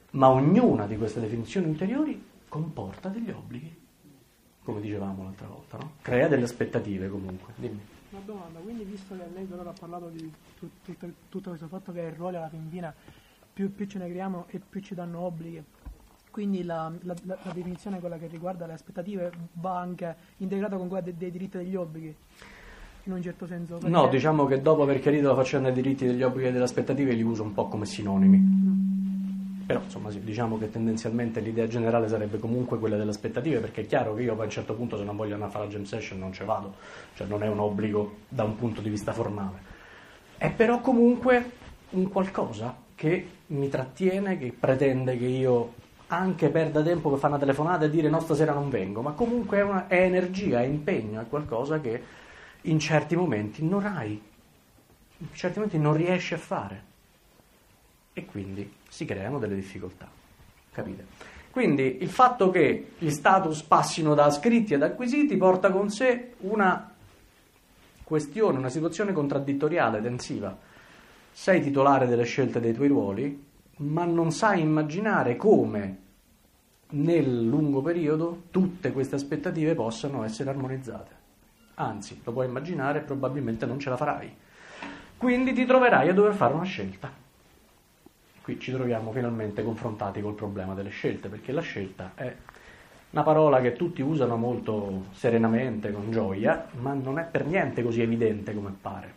ma ognuna di queste definizioni ulteriori comporta degli obblighi, come dicevamo l'altra volta, no? Crea delle aspettative comunque. Dimmi. Una domanda, quindi visto che lei però ha parlato di tutto questo fatto che il ruolo alla fin fine più ce ne creiamo e più ci danno obblighi, quindi la definizione, quella che riguarda le aspettative, va anche integrata con quella dei diritti e degli obblighi, in un certo senso? Perché... No, diciamo che dopo aver chiarito la faccenda dei diritti, degli obblighi e delle aspettative li uso un po' come sinonimi. Però insomma sì, diciamo che tendenzialmente l'idea generale sarebbe comunque quella delle aspettative, perché è chiaro che io poi a un certo punto, se non voglio andare a fare la jam session, non ci vado, cioè non è un obbligo da un punto di vista formale, è però comunque un qualcosa che mi trattiene, che pretende che io anche perda tempo per fare una telefonata e dire no, stasera non vengo, ma comunque è energia, è impegno, è qualcosa che in certi momenti non hai, in certi momenti non riesci a fare. E quindi si creano delle difficoltà, capite? Quindi il fatto che gli status passino da scritti ad acquisiti porta con sé una questione, una situazione contraddittoriale, tensiva. Sei titolare delle scelte dei tuoi ruoli, ma non sai immaginare come nel lungo periodo tutte queste aspettative possano essere armonizzate. Anzi, lo puoi immaginare e probabilmente non ce la farai. Quindi ti troverai a dover fare una scelta. Qui ci troviamo finalmente confrontati col problema delle scelte, perché la scelta è una parola che tutti usano molto serenamente, con gioia, ma non è per niente così evidente come pare.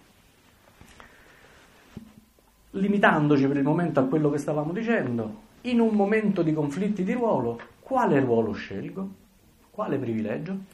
Limitandoci per il momento a quello che stavamo dicendo, in un momento di conflitti di ruolo, quale ruolo scelgo? Quale privilegio?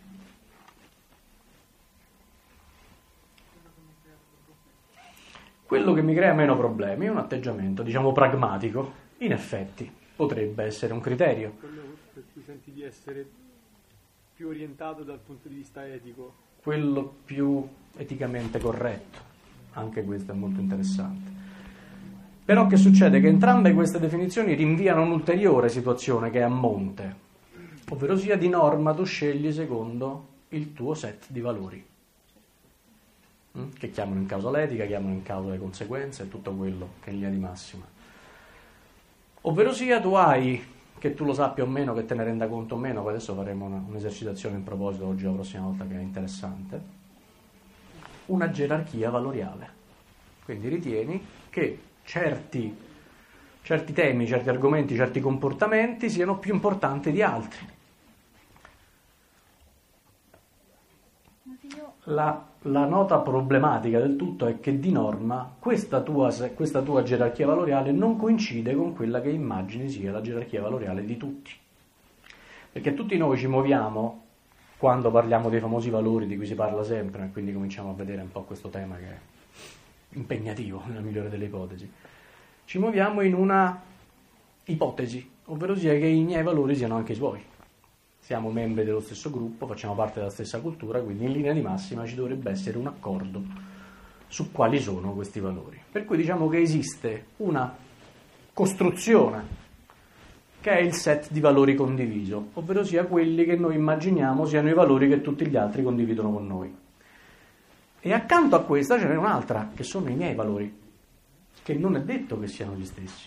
Quello che mi crea meno problemi è un atteggiamento, diciamo, pragmatico. In effetti, potrebbe essere un criterio. Quello per cui senti di essere più orientato dal punto di vista etico. Quello più eticamente corretto. Anche questo è molto interessante. Però che succede? Che entrambe queste definizioni rinviano un'ulteriore situazione che è a monte. Ovvero sia, di norma tu scegli secondo il tuo set di valori. Che chiamano in causa l'etica, chiamano in causa le conseguenze e tutto quello che è in linea di massima. Ovvero sia, tu hai, che tu lo sappia o meno, che te ne renda conto o meno, poi adesso faremo un'esercitazione in proposito oggi la prossima volta che è interessante, una gerarchia valoriale. Quindi ritieni che certi temi, certi argomenti, certi comportamenti siano più importanti di altri. La nota problematica del tutto è che di norma questa tua gerarchia valoriale non coincide con quella che immagini sia la gerarchia valoriale di tutti. Perché tutti noi ci muoviamo, quando parliamo dei famosi valori di cui si parla sempre, quindi cominciamo a vedere un po' questo tema che è impegnativo nella migliore delle ipotesi, ci muoviamo in una ipotesi, ovvero sia che i miei valori siano anche i suoi. Siamo membri dello stesso gruppo, facciamo parte della stessa cultura, quindi in linea di massima ci dovrebbe essere un accordo su quali sono questi valori. Per cui diciamo che esiste una costruzione che è il set di valori condiviso, ovvero sia quelli che noi immaginiamo siano i valori che tutti gli altri condividono con noi. E accanto a questa ce n'è un'altra, che sono i miei valori, che non è detto che siano gli stessi.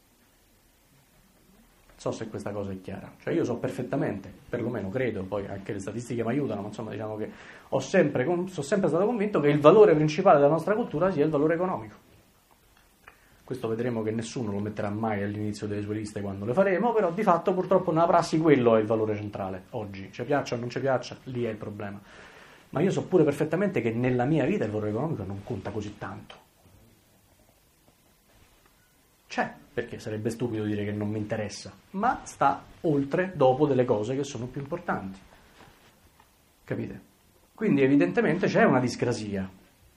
So se questa cosa è chiara, cioè io so perfettamente, perlomeno credo, poi anche le statistiche mi aiutano, ma insomma diciamo che sono sempre stato convinto che il valore principale della nostra cultura sia il valore economico. Questo vedremo che nessuno lo metterà mai all'inizio delle sue liste quando le faremo, però di fatto purtroppo nella prassi quello è il valore centrale oggi, ci piaccia o non ci piaccia, lì è il problema. Ma io so pure perfettamente che nella mia vita il valore economico non conta così tanto. C'è, perché sarebbe stupido dire che non mi interessa, ma sta oltre, dopo delle cose che sono più importanti. Capite? Quindi evidentemente c'è una discrasia.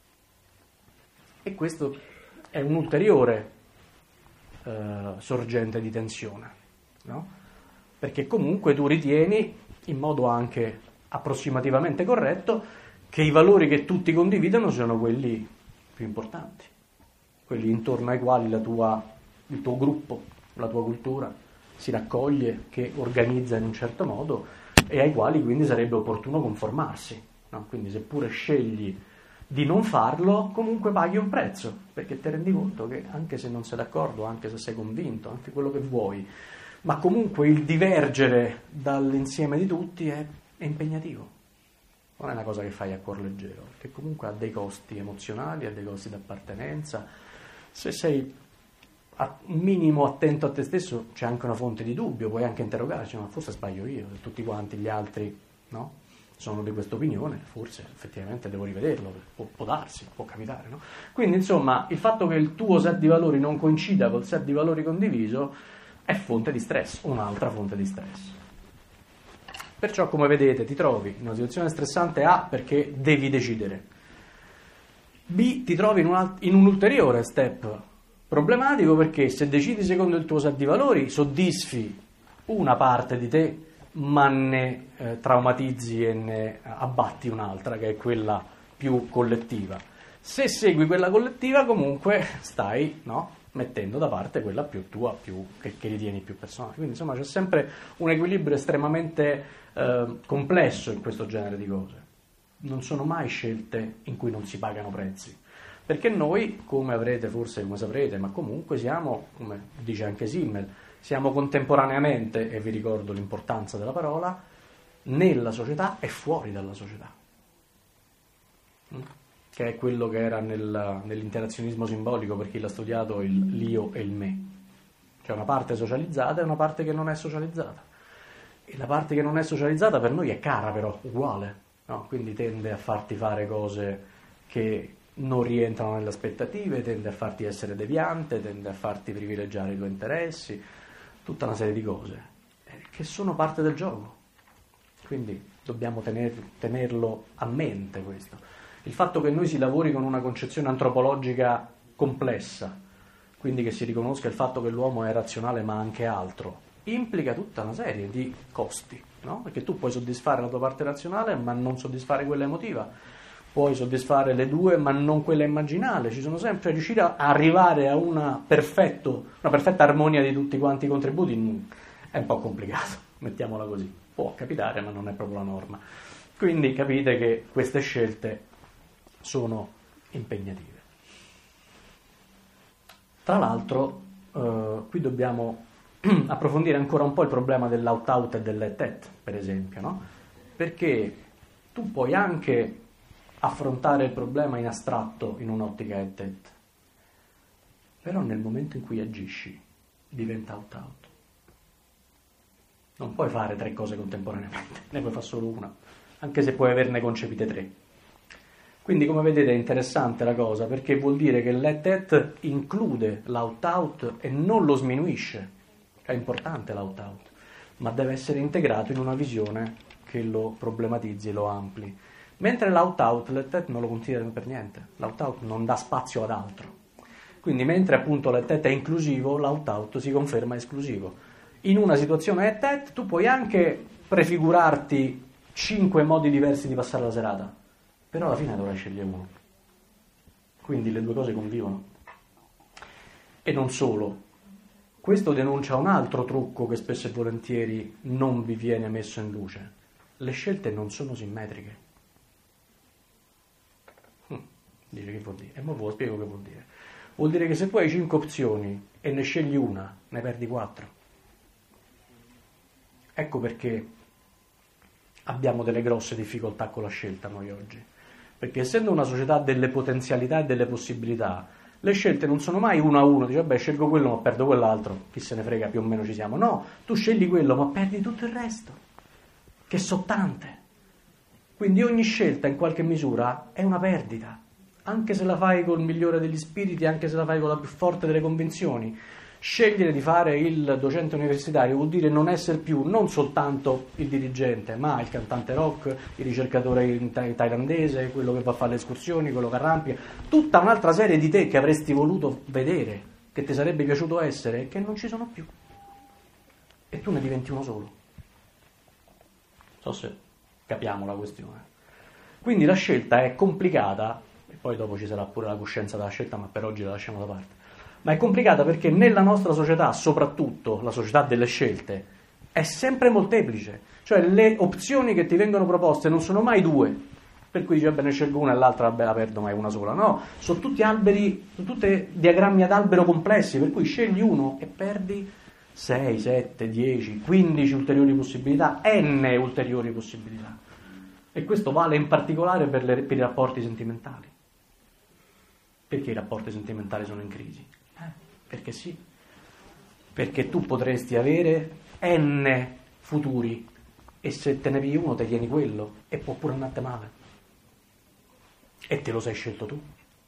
E questo è un'ulteriore sorgente di tensione, no? Perché comunque tu ritieni, in modo anche approssimativamente corretto, che i valori che tutti condividono siano quelli più importanti, quelli intorno ai quali il tuo gruppo, la tua cultura si raccoglie, che organizza in un certo modo e ai quali quindi sarebbe opportuno conformarsi, no? Quindi seppure scegli di non farlo, comunque paghi un prezzo, perché ti rendi conto che anche se non sei d'accordo, anche se sei convinto, anche quello che vuoi, ma comunque il divergere dall'insieme di tutti è impegnativo. Non è una cosa che fai a cuor leggero, perché comunque ha dei costi emozionali, ha dei costi d'appartenenza. Se sei un minimo attento a te stesso, c'è anche una fonte di dubbio, puoi anche interrogarci, ma forse sbaglio io, se tutti quanti gli altri, no, sono di questa opinione, forse effettivamente devo rivederlo, può darsi, può capitare, no? Quindi insomma il fatto che il tuo set di valori non coincida col set di valori condiviso è fonte di stress, un'altra fonte di stress. Perciò, come vedete, ti trovi in una situazione stressante A perché devi decidere, B ti trovi in un ulteriore step problematico perché se decidi secondo il tuo set di valori soddisfi una parte di te ma ne traumatizzi e ne abbatti un'altra che è quella più collettiva. Se segui quella collettiva comunque stai, no, mettendo da parte quella più tua, che ritieni più personale. Quindi insomma c'è sempre un equilibrio estremamente complesso in questo genere di cose. Non sono mai scelte in cui non si pagano prezzi, perché noi, come saprete, ma comunque siamo, come dice anche Simmel, siamo contemporaneamente, e vi ricordo l'importanza della parola, nella società e fuori dalla società, che è quello che era nell'interazionismo simbolico, per chi l'ha studiato, l'io e il me. C'è una parte socializzata e una parte che non è socializzata. E la parte che non è socializzata per noi è cara, però, uguale, no? Quindi tende a farti fare cose che non rientrano nelle aspettative, tende a farti essere deviante, tende a farti privilegiare i tuoi interessi, tutta una serie di cose che sono parte del gioco. Quindi dobbiamo tenerlo a mente questo. Il fatto che noi si lavori con una concezione antropologica complessa, quindi che si riconosca il fatto che l'uomo è razionale ma anche altro, implica tutta una serie di costi, no? Perché tu puoi soddisfare la tua parte razionale ma non soddisfare quella emotiva, puoi soddisfare le due ma non quella immaginale. Ci sono sempre, riuscire a arrivare a una perfetta armonia di tutti quanti i contributi è un po' complicato, mettiamola così. Può capitare ma non è proprio la norma. Quindi capite che queste scelte sono impegnative. Tra l'altro qui dobbiamo approfondire ancora un po' il problema dell'out-out e del let-at, per esempio, no? Perché tu puoi anche affrontare il problema in astratto in un'ottica let-at, però nel momento in cui agisci diventa out-out. Non puoi fare 3 cose contemporaneamente, ne puoi fare solo una, anche se puoi averne concepite 3. Quindi, come vedete, è interessante la cosa, perché vuol dire che il let-at include l'out-out e non lo sminuisce. È importante l'out-out, ma deve essere integrato in una visione che lo problematizzi e lo ampli. Mentre l'out-out, let-at non lo considera per niente. L'out-out non dà spazio ad altro. Quindi, mentre appunto let-at è inclusivo, l'out-out si conferma esclusivo. In una situazione let-at tu puoi anche prefigurarti 5 modi diversi di passare la serata, però alla fine dovrai scegliere uno. Quindi le due cose convivono. E non solo. Questo denuncia un altro trucco che spesso e volentieri non vi viene messo in luce. Le scelte non sono simmetriche. Dice che vuol dire? E ora ve lo spiego che vuol dire. Vuol dire che se tu hai 5 opzioni e ne scegli una, ne perdi 4. Ecco perché abbiamo delle grosse difficoltà con la scelta noi oggi. Perché essendo una società delle potenzialità e delle possibilità, le scelte non sono mai uno a uno, dici vabbè scelgo quello ma perdo quell'altro, chi se ne frega, più o meno ci siamo. No, tu scegli quello ma perdi tutto il resto, che so tante. Quindi ogni scelta in qualche misura è una perdita, anche se la fai col migliore degli spiriti, anche se la fai con la più forte delle convinzioni. Scegliere di fare il docente universitario vuol dire non essere più non soltanto il dirigente, ma il cantante rock, il ricercatore thailandese, quello che va a fare le escursioni, quello che arrampica, tutta un'altra serie di te che avresti voluto vedere, che ti sarebbe piaciuto essere e che non ci sono più. E tu ne diventi uno solo. Non so se capiamo la questione. Quindi la scelta è complicata, e poi dopo ci sarà pure la coscienza della scelta, ma per oggi la lasciamo da parte. Ma è complicata perché nella nostra società, soprattutto la società delle scelte, è sempre molteplice. Cioè le opzioni che ti vengono proposte non sono mai 2, per cui dice, ne scelgo una e l'altra, vabbè, la perdo, ma è una sola. No, sono tutti alberi, sono tutti diagrammi ad albero complessi, per cui scegli uno e perdi 6, 7, 10, 15 ulteriori possibilità, n ulteriori possibilità. E questo vale in particolare per i rapporti sentimentali. Perché i rapporti sentimentali sono in crisi? Perché sì. Perché tu potresti avere n futuri e se te ne pigli uno te tieni quello e può pure andare male. E te lo sei scelto tu.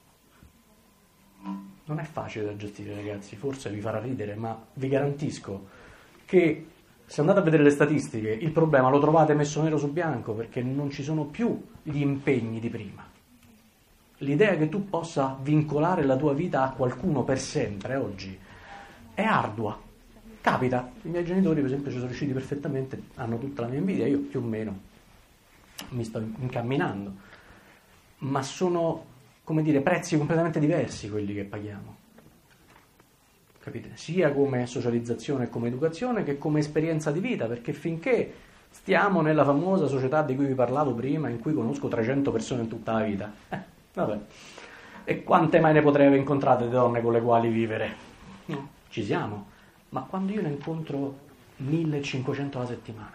Non è facile da gestire, ragazzi, forse vi farà ridere, ma vi garantisco che se andate a vedere le statistiche il problema lo trovate messo nero su bianco, perché non ci sono più gli impegni di prima. L'idea che tu possa vincolare la tua vita a qualcuno per sempre oggi è ardua. Capita, i miei genitori per esempio ci sono riusciti perfettamente, hanno tutta la mia invidia, io più o meno mi sto incamminando, ma sono, come dire, prezzi completamente diversi quelli che paghiamo, capite? Sia come socializzazione e come educazione che come esperienza di vita, perché finché stiamo nella famosa società di cui vi parlavo prima, in cui conosco 300 persone in tutta la vita, vabbè, e quante mai ne potrei aver incontrate di donne con le quali vivere? No, ci siamo, ma quando io ne incontro 1500 alla settimana,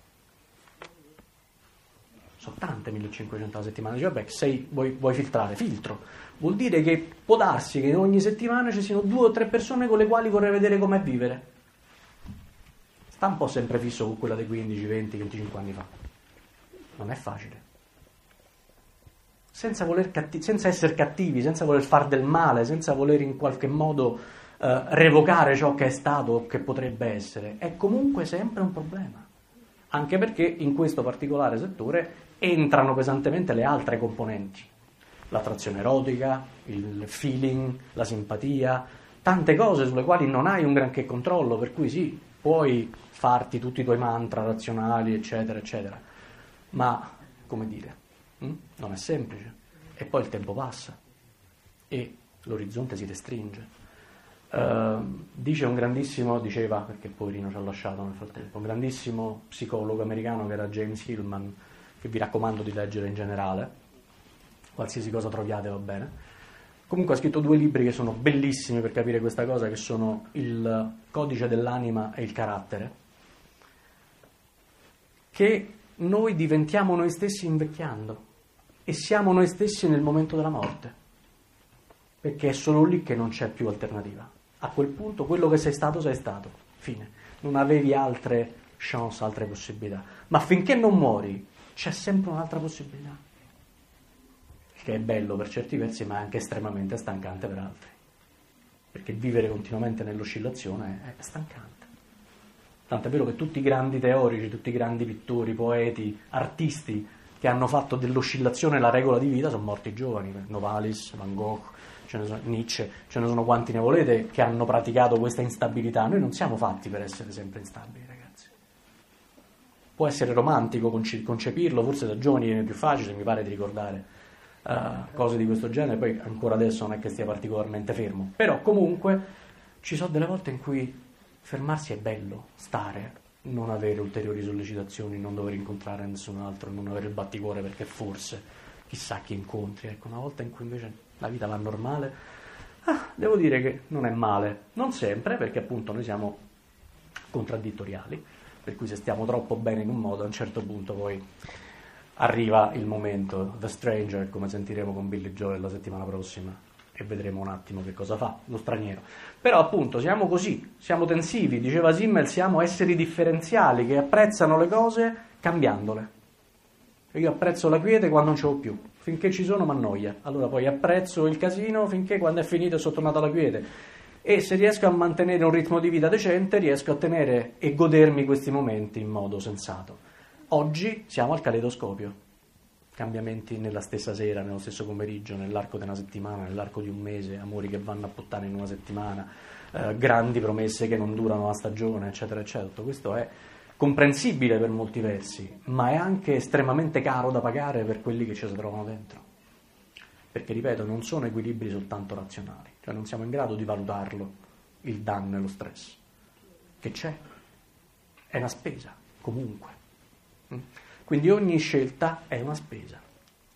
sono tante 1500 alla settimana, dice vabbè, vuoi filtrare, filtro, vuol dire che può darsi che ogni settimana ci siano 2 o 3 persone con le quali vorrei vedere com'è vivere. Sta un po' sempre fisso con quella dei 15, 20, 25 anni fa, non è facile. Senza essere cattivi, senza voler far del male, senza voler in qualche modo revocare ciò che è stato o che potrebbe essere, è comunque sempre un problema, anche perché in questo particolare settore entrano pesantemente le altre componenti, l'attrazione erotica, il feeling, la simpatia, tante cose sulle quali non hai un granché controllo, per cui sì, puoi farti tutti i tuoi mantra razionali, eccetera, eccetera, ma, come dire, non è semplice, e poi il tempo passa e l'orizzonte si restringe. Diceva, perché poverino ci ha lasciato nel frattempo, un grandissimo psicologo americano che era James Hillman, che vi raccomando di leggere in generale, qualsiasi cosa troviate va bene. Comunque ha scritto 2 libri che sono bellissimi per capire questa cosa, che sono Il codice dell'anima e Il carattere, che noi diventiamo noi stessi invecchiando e siamo noi stessi nel momento della morte, perché è solo lì che non c'è più alternativa. A quel punto quello che sei stato, fine. Non avevi altre chance, altre possibilità. Ma finché non muori c'è sempre un'altra possibilità, che è bello per certi versi, ma è anche estremamente stancante per altri, perché vivere continuamente nell'oscillazione è stancante. Tant'è vero che tutti i grandi teorici, tutti i grandi pittori, poeti, artisti che hanno fatto dell'oscillazione la regola di vita sono morti giovani. Novalis, Van Gogh, Nietzsche, ce ne sono quanti ne volete, che hanno praticato questa instabilità. Noi non siamo fatti per essere sempre instabili, ragazzi. Può essere romantico concepirlo, forse da giovani viene più facile, mi pare di ricordare cose di questo genere, poi ancora adesso non è che stia particolarmente fermo, però comunque ci sono delle volte in cui fermarsi è bello, stare, non avere ulteriori sollecitazioni, non dover incontrare nessun altro, non avere il batticuore perché forse chissà chi incontri. Ecco, una volta in cui invece la vita va normale, devo dire che non è male, non sempre, perché appunto noi siamo contraddittoriali, per cui se stiamo troppo bene in un modo a un certo punto poi arriva il momento, The Stranger, come sentiremo con Billy Joel la settimana prossima, e vedremo un attimo che cosa fa lo straniero. Però appunto siamo così, siamo tensivi, diceva Simmel, siamo esseri differenziali che apprezzano le cose cambiandole. Io apprezzo la quiete quando non ce l'ho più, finché ci sono mi annoia, allora poi apprezzo il casino finché quando è finito e sono tornato alla quiete, e se riesco a mantenere un ritmo di vita decente riesco a tenere e godermi questi momenti in modo sensato. Oggi siamo al caleidoscopio, cambiamenti nella stessa sera, nello stesso pomeriggio, nell'arco di una settimana, nell'arco di un mese, amori che vanno a puttane in una settimana, grandi promesse che non durano una stagione, eccetera eccetera. Tutto questo è comprensibile per molti versi, ma è anche estremamente caro da pagare per quelli che ci si trovano dentro, perché ripeto, non sono equilibri soltanto razionali, cioè non siamo in grado di valutarlo, il danno e lo stress che c'è, è una spesa comunque, quindi ogni scelta è una spesa,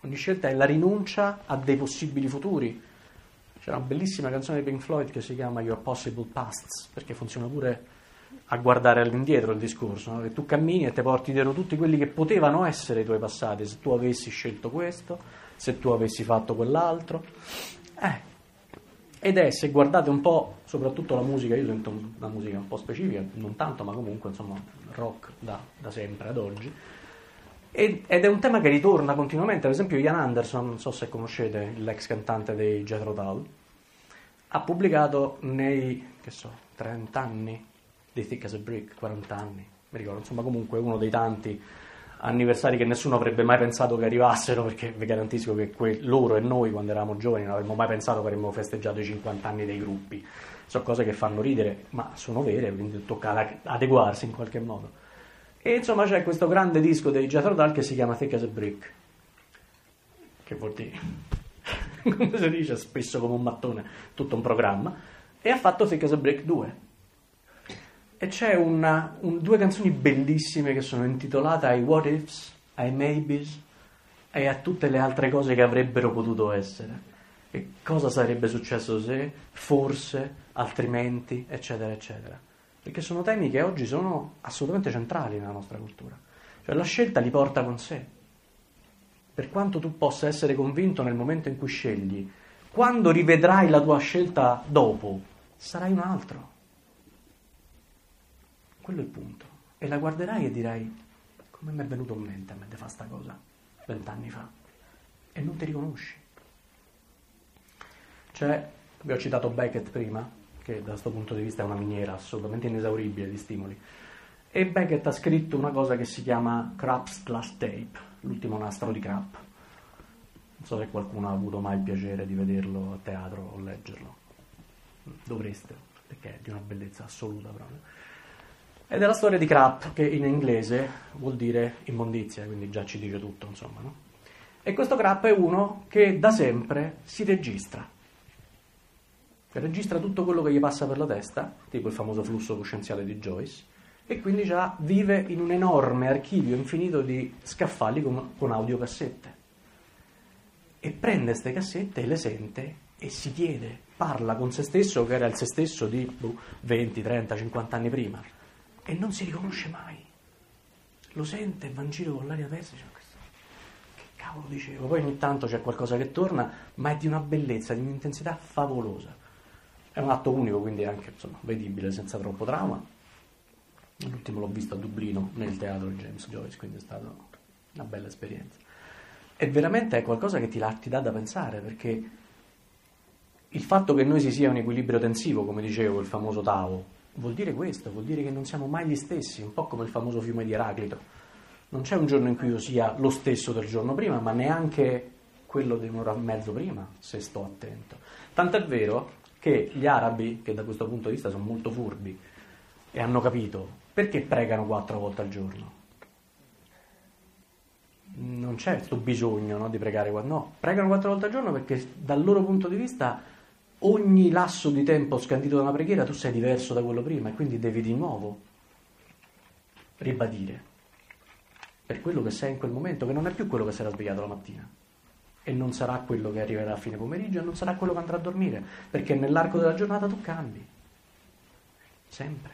Ogni scelta è la rinuncia a dei possibili futuri. C'è una bellissima canzone di Pink Floyd che si chiama Your Possible Pasts, perché funziona pure a guardare all'indietro il discorso, no? Che tu cammini e ti porti dietro tutti quelli che potevano essere i tuoi passati, se tu avessi scelto questo, se tu avessi fatto quell'altro. Ed è, se guardate un po', soprattutto la musica, io sento una musica un po' specifica, non tanto, ma comunque, insomma, rock da sempre ad oggi, ed è un tema che ritorna continuamente. Ad esempio Ian Anderson, non so se conoscete l'ex cantante dei Jethro Tull, ha pubblicato nei, 30 anni di Thick as a Brick, 40 anni, mi ricordo, insomma, comunque uno dei tanti anniversari che nessuno avrebbe mai pensato che arrivassero, perché vi garantisco che loro e noi quando eravamo giovani non avremmo mai pensato che avremmo festeggiato i 50 anni dei gruppi. Sono cose che fanno ridere, ma sono vere, quindi tocca adeguarsi in qualche modo. E insomma c'è questo grande disco dei Jethro Tull che si chiama Thick as a Brick, che vuol dire, come si dice, spesso come un mattone, tutto un programma, e ha fatto Thick as a Brick 2. E c'è due canzoni bellissime che sono intitolate ai what ifs, ai maybes e a tutte le altre cose che avrebbero potuto essere. E cosa sarebbe successo se, forse, altrimenti, eccetera, eccetera. Perché sono temi che oggi sono assolutamente centrali nella nostra cultura. Cioè la scelta li porta con sé. Per quanto tu possa essere convinto nel momento in cui scegli, quando rivedrai la tua scelta dopo, sarai un altro. Quello è il punto. E la guarderai e dirai, come mi è venuto in mente a me di fare sta cosa 20 anni fa? E non ti riconosci. Cioè, vi ho citato Beckett prima, che da questo punto di vista è una miniera assolutamente inesauribile di stimoli. E Beckett ha scritto una cosa che si chiama Krapp's Glass Tape, l'ultimo nastro di Krapp. Non so se qualcuno ha avuto mai il piacere di vederlo a teatro o leggerlo. Dovreste, perché è di una bellezza assoluta proprio. Ed è la storia di Krapp, che in inglese vuol dire immondizia, quindi già ci dice tutto, insomma, no? E questo Krapp è uno che da sempre si registra tutto quello che gli passa per la testa, tipo il famoso flusso coscienziale di Joyce, e quindi già vive in un enorme archivio infinito di scaffali con audiocassette. E prende queste cassette e le sente e si chiede, parla con se stesso, che era il se stesso di 20, 30, 50 anni prima. E non si riconosce mai. Lo sente, va in giro con l'aria aperta e dice, che cavolo dicevo? Poi ogni tanto c'è qualcosa che torna, ma è di una bellezza, di un'intensità favolosa. È un atto unico, quindi anche, insomma, vedibile senza troppo trauma. L'ultimo l'ho visto a Dublino, nel teatro di James Joyce, quindi è stata una bella esperienza. E veramente è qualcosa che ti dà da pensare, perché il fatto che noi si sia un equilibrio tensivo, come dicevo, il famoso Tao, vuol dire questo, vuol dire che non siamo mai gli stessi, un po' come il famoso fiume di Eraclito. Non c'è un giorno in cui io sia lo stesso del giorno prima, ma neanche quello di un'ora e mezzo prima, se sto attento. Tant'è vero che gli arabi, che da questo punto di vista sono molto furbi, e hanno capito, perché pregano 4 volte al giorno? Non c'è questo bisogno, no, di pregare, no, pregano 4 volte al giorno perché dal loro punto di vista ogni lasso di tempo scandito da una preghiera tu sei diverso da quello prima e quindi devi di nuovo ribadire per quello che sei in quel momento, che non è più quello che si era svegliato la mattina e non sarà quello che arriverà a fine pomeriggio e non sarà quello che andrà a dormire, perché nell'arco della giornata tu cambi sempre.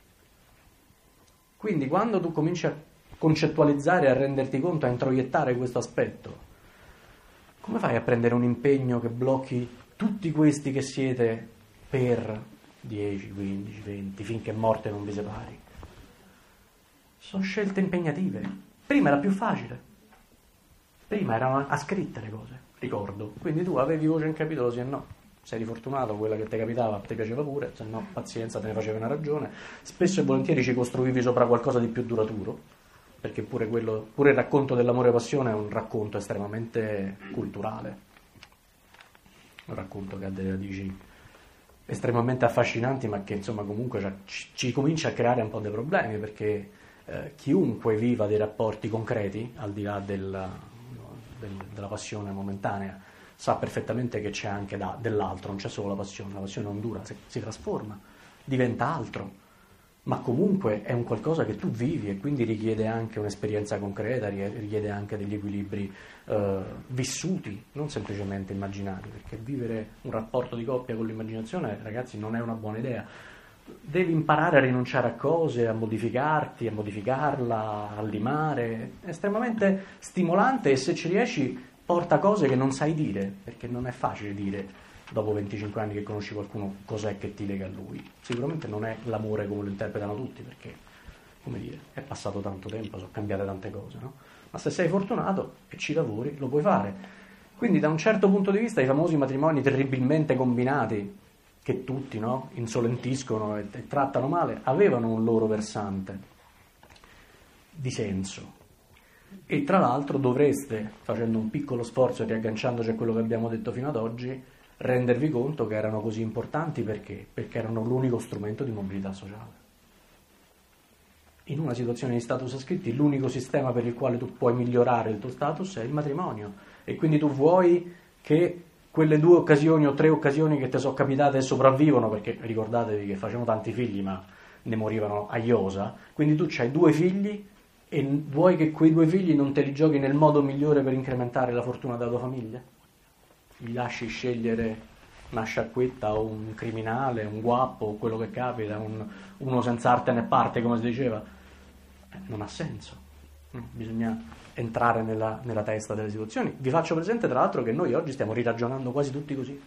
Quindi quando tu cominci a concettualizzare, a renderti conto, a introiettare questo aspetto, come fai a prendere un impegno che blocchi tutti questi che siete per 10, 15, 20, finché morte non vi separi? Sono scelte impegnative. Prima era più facile. Prima erano a scritte le cose, ricordo. Quindi tu avevi voce in capitolo, sì e no. Se eri fortunato, quella che ti capitava ti piaceva pure, se no, pazienza, te ne facevi una ragione. Spesso e volentieri ci costruivi sopra qualcosa di più duraturo, perché pure il racconto dell'amore e passione è un racconto estremamente culturale. Un racconto che ha delle radici estremamente affascinanti, ma che insomma comunque ci comincia a creare un po' dei problemi, perché chiunque viva dei rapporti concreti, al di là della passione momentanea, sa perfettamente che c'è anche dell'altro, non c'è solo la passione non dura, si trasforma, diventa altro, ma comunque è un qualcosa che tu vivi e quindi richiede anche un'esperienza concreta, richiede anche degli equilibri vissuti, non semplicemente immaginati, perché vivere un rapporto di coppia con l'immaginazione, ragazzi, non è una buona idea. Devi imparare a rinunciare a cose, a modificarti, a modificarla, a limare. È estremamente stimolante e se ci riesci porta cose che non sai dire, perché non è facile dire dopo 25 anni che conosci qualcuno cos'è che ti lega a lui. Sicuramente non è l'amore come lo interpretano tutti, perché, come dire, è passato tanto tempo, sono cambiate tante cose, no? Ma se sei fortunato e ci lavori, lo puoi fare. Quindi da un certo punto di vista i famosi matrimoni terribilmente combinati, che tutti, no, insolentiscono e trattano male, avevano un loro versante di senso. E tra l'altro dovreste, facendo un piccolo sforzo e riagganciandoci a quello che abbiamo detto fino ad oggi, rendervi conto che erano così importanti perché erano l'unico strumento di mobilità sociale. In una situazione di status ascritti l'unico sistema per il quale tu puoi migliorare il tuo status è il matrimonio, e quindi tu vuoi che quelle 2 occasioni o 3 occasioni che ti sono capitate sopravvivono, perché ricordatevi che facevano tanti figli ma ne morivano a iosa, quindi tu c'hai 2 figli e vuoi che quei 2 figli non te li giochi nel modo migliore per incrementare la fortuna della tua famiglia? Gli lasci scegliere una sciacquetta o un criminale, un guappo o quello che capita, uno senza arte né parte, come si diceva? Non ha senso. Bisogna entrare nella testa delle situazioni. Vi faccio presente tra l'altro che noi oggi stiamo riragionando quasi tutti così.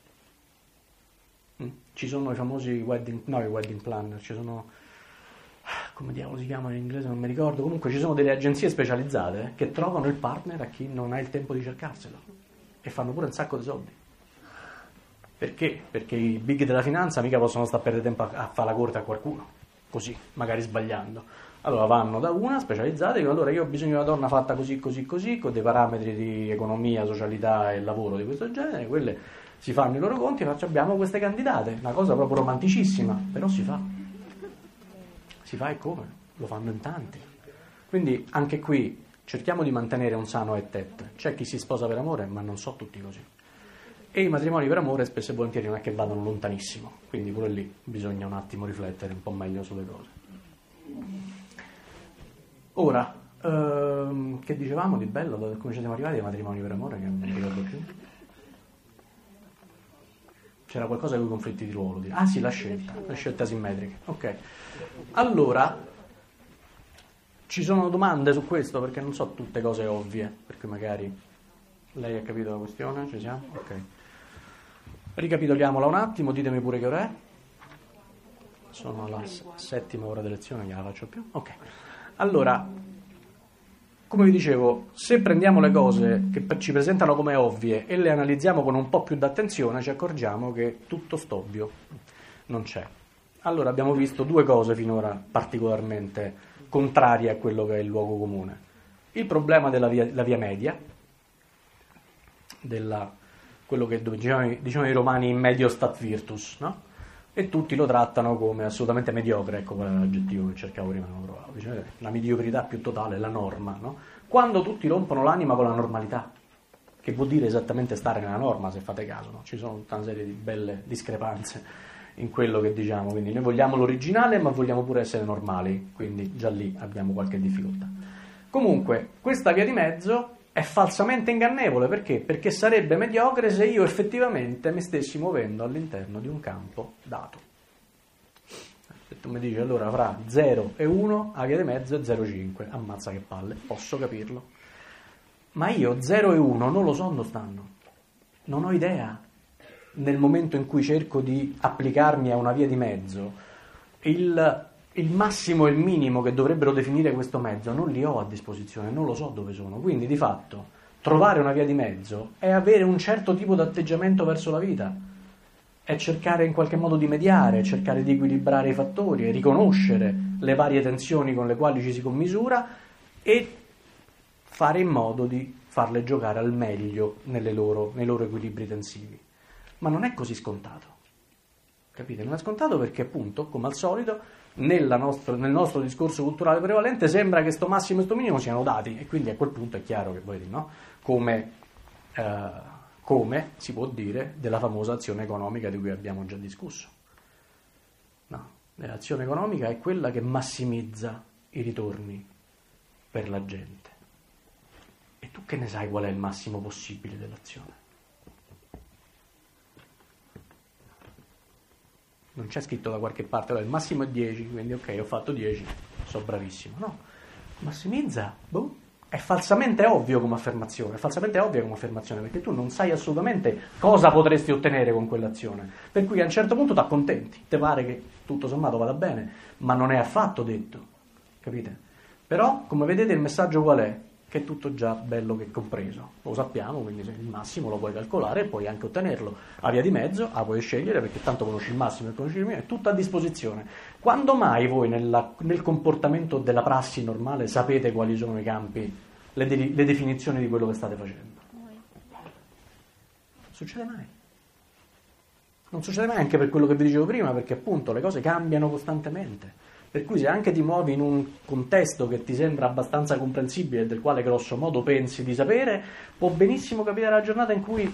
Ci sono i famosi wedding planner, ci sono, come diavolo si chiamano in inglese, non mi ricordo, comunque ci sono delle agenzie specializzate che trovano il partner a chi non ha il tempo di cercarselo e fanno pure un sacco di soldi. Perché? Perché i big della finanza mica possono stare a perdere tempo a fare la corte a qualcuno, così, magari sbagliando. Allora vanno da una specializzata e dicono: allora io ho bisogno di una donna fatta così, così, così, con dei parametri di economia, socialità e lavoro di questo genere. Quelle si fanno i loro conti e abbiamo queste candidate, una cosa proprio romanticissima, però si fa e come? Lo fanno in tanti. Quindi anche qui cerchiamo di mantenere un sano et tet. C'è chi si sposa per amore, ma non so tutti così. E i matrimoni per amore spesso e volentieri non è che vadano lontanissimo, quindi pure lì bisogna un attimo riflettere un po' meglio sulle cose. Ora, che dicevamo di bello, come ci siamo arrivati ai matrimoni per amore, che non mi ricordo più. C'era qualcosa con i conflitti di ruolo. Ah sì, le scelte asimmetriche. Ok. Allora, ci sono domande su questo, perché non so tutte cose ovvie, perché magari lei ha capito la questione, ci siamo? Ok. Ricapitoliamola un attimo, ditemi pure che ora è. Sono alla 7ª ora di lezione, non la faccio più. Ok. Allora, come vi dicevo, se prendiamo le cose che ci presentano come ovvie e le analizziamo con un po' più d'attenzione, ci accorgiamo che tutto st'ovvio non c'è. Allora, abbiamo visto 2 cose finora particolarmente contrarie a quello che è il luogo comune. Il problema della via media, quello che diciamo i romani in medio stat virtus, no? E tutti lo trattano come assolutamente mediocre, ecco qual è l'aggettivo che cercavo prima, non lo trovavo. Dice, la mediocrità più totale, la norma, no? Quando tutti rompono l'anima con la normalità, che vuol dire esattamente stare nella norma, se fate caso, no? Ci sono tutta una serie di belle discrepanze in quello che diciamo, quindi noi vogliamo l'originale ma vogliamo pure essere normali, quindi già lì abbiamo qualche difficoltà. Comunque, questa via di mezzo è falsamente ingannevole, perché? Perché sarebbe mediocre se io effettivamente mi stessi muovendo all'interno di un campo dato. Se tu mi dici allora fra 0 e 1, la via di mezzo è 0,5, ammazza che palle, posso capirlo. Ma io 0 e 1 non lo so dove stanno, non ho idea. Nel momento in cui cerco di applicarmi a una via di mezzo, il massimo e il minimo che dovrebbero definire questo mezzo non li ho a disposizione, non lo so dove sono. Quindi di fatto trovare una via di mezzo è avere un certo tipo di atteggiamento verso la vita, è cercare in qualche modo di mediare, cercare di equilibrare i fattori, riconoscere le varie tensioni con le quali ci si commisura e fare in modo di farle giocare al meglio nei loro equilibri tensivi. Ma non è così scontato, capite? Non è scontato perché appunto, come al solito, nel nostro discorso culturale prevalente sembra che sto massimo e sto minimo siano dati, e quindi a quel punto è chiaro che voi dite, no? Come si può dire della famosa azione economica di cui abbiamo già discusso. No? L'azione economica è quella che massimizza i ritorni per la gente. E tu che ne sai qual è il massimo possibile dell'azione? Non c'è scritto da qualche parte, il massimo è 10, quindi ok, ho fatto 10, sono bravissimo. No, massimizza, è falsamente ovvio come affermazione, è falsamente ovvia come affermazione, perché tu non sai assolutamente cosa potresti ottenere con quell'azione. Per cui a un certo punto ti accontenti, ti pare che tutto sommato vada bene, ma non è affatto detto, capite? Però, come vedete, il messaggio qual è? Che è tutto già bello che compreso, lo sappiamo, quindi il massimo lo puoi calcolare e puoi anche ottenerlo. A via di mezzo, puoi scegliere, perché tanto conosci il massimo e conosci il minimo, è tutto a disposizione. Quando mai voi nel comportamento della prassi normale sapete quali sono i campi, le definizioni di quello che state facendo? Non succede mai. Non succede mai, anche per quello che vi dicevo prima, perché appunto le cose cambiano costantemente. Per cui se anche ti muovi in un contesto che ti sembra abbastanza comprensibile e del quale grosso modo pensi di sapere, può benissimo capitare la giornata in cui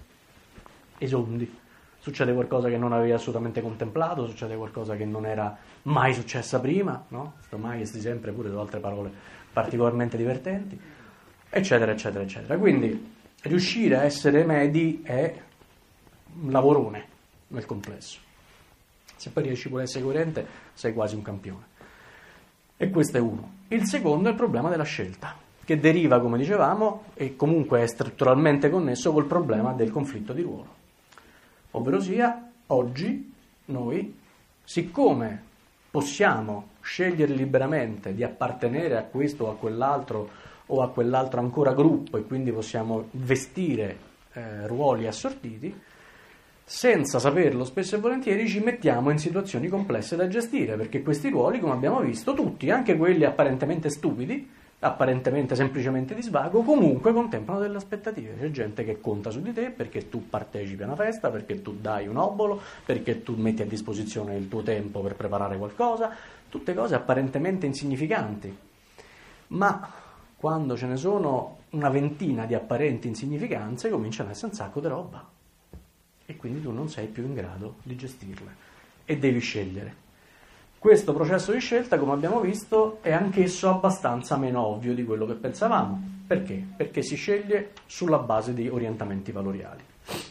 esondi. Succede qualcosa che non avevi assolutamente contemplato, succede qualcosa che non era mai successa prima, no? Sto mai sti sempre pure sono altre parole particolarmente divertenti, eccetera, eccetera, eccetera. Quindi riuscire a essere medi è un lavorone nel complesso. Se poi riesci pure a essere coerente, sei quasi un campione. E questo è uno. Il secondo è il problema della scelta, che deriva, come dicevamo, e comunque è strutturalmente connesso col problema del conflitto di ruolo. Ovverosia, oggi noi, siccome possiamo scegliere liberamente di appartenere a questo o a quell'altro o a quell'altro ancora gruppo e quindi possiamo vestire ruoli assortiti, senza saperlo spesso e volentieri ci mettiamo in situazioni complesse da gestire, perché questi ruoli, come abbiamo visto, tutti, anche quelli apparentemente stupidi, apparentemente semplicemente di svago, comunque contemplano delle aspettative. C'è gente che conta su di te perché tu partecipi a una festa, perché tu dai un obolo, perché tu metti a disposizione il tuo tempo per preparare qualcosa, tutte cose apparentemente insignificanti. Ma quando ce ne sono una ventina di apparenti insignificanze, cominciano a essere un sacco di roba. E quindi tu non sei più in grado di gestirle e devi scegliere. Questo processo di scelta, come abbiamo visto, è anch'esso abbastanza meno ovvio di quello che pensavamo. Perché? Perché si sceglie sulla base di orientamenti valoriali.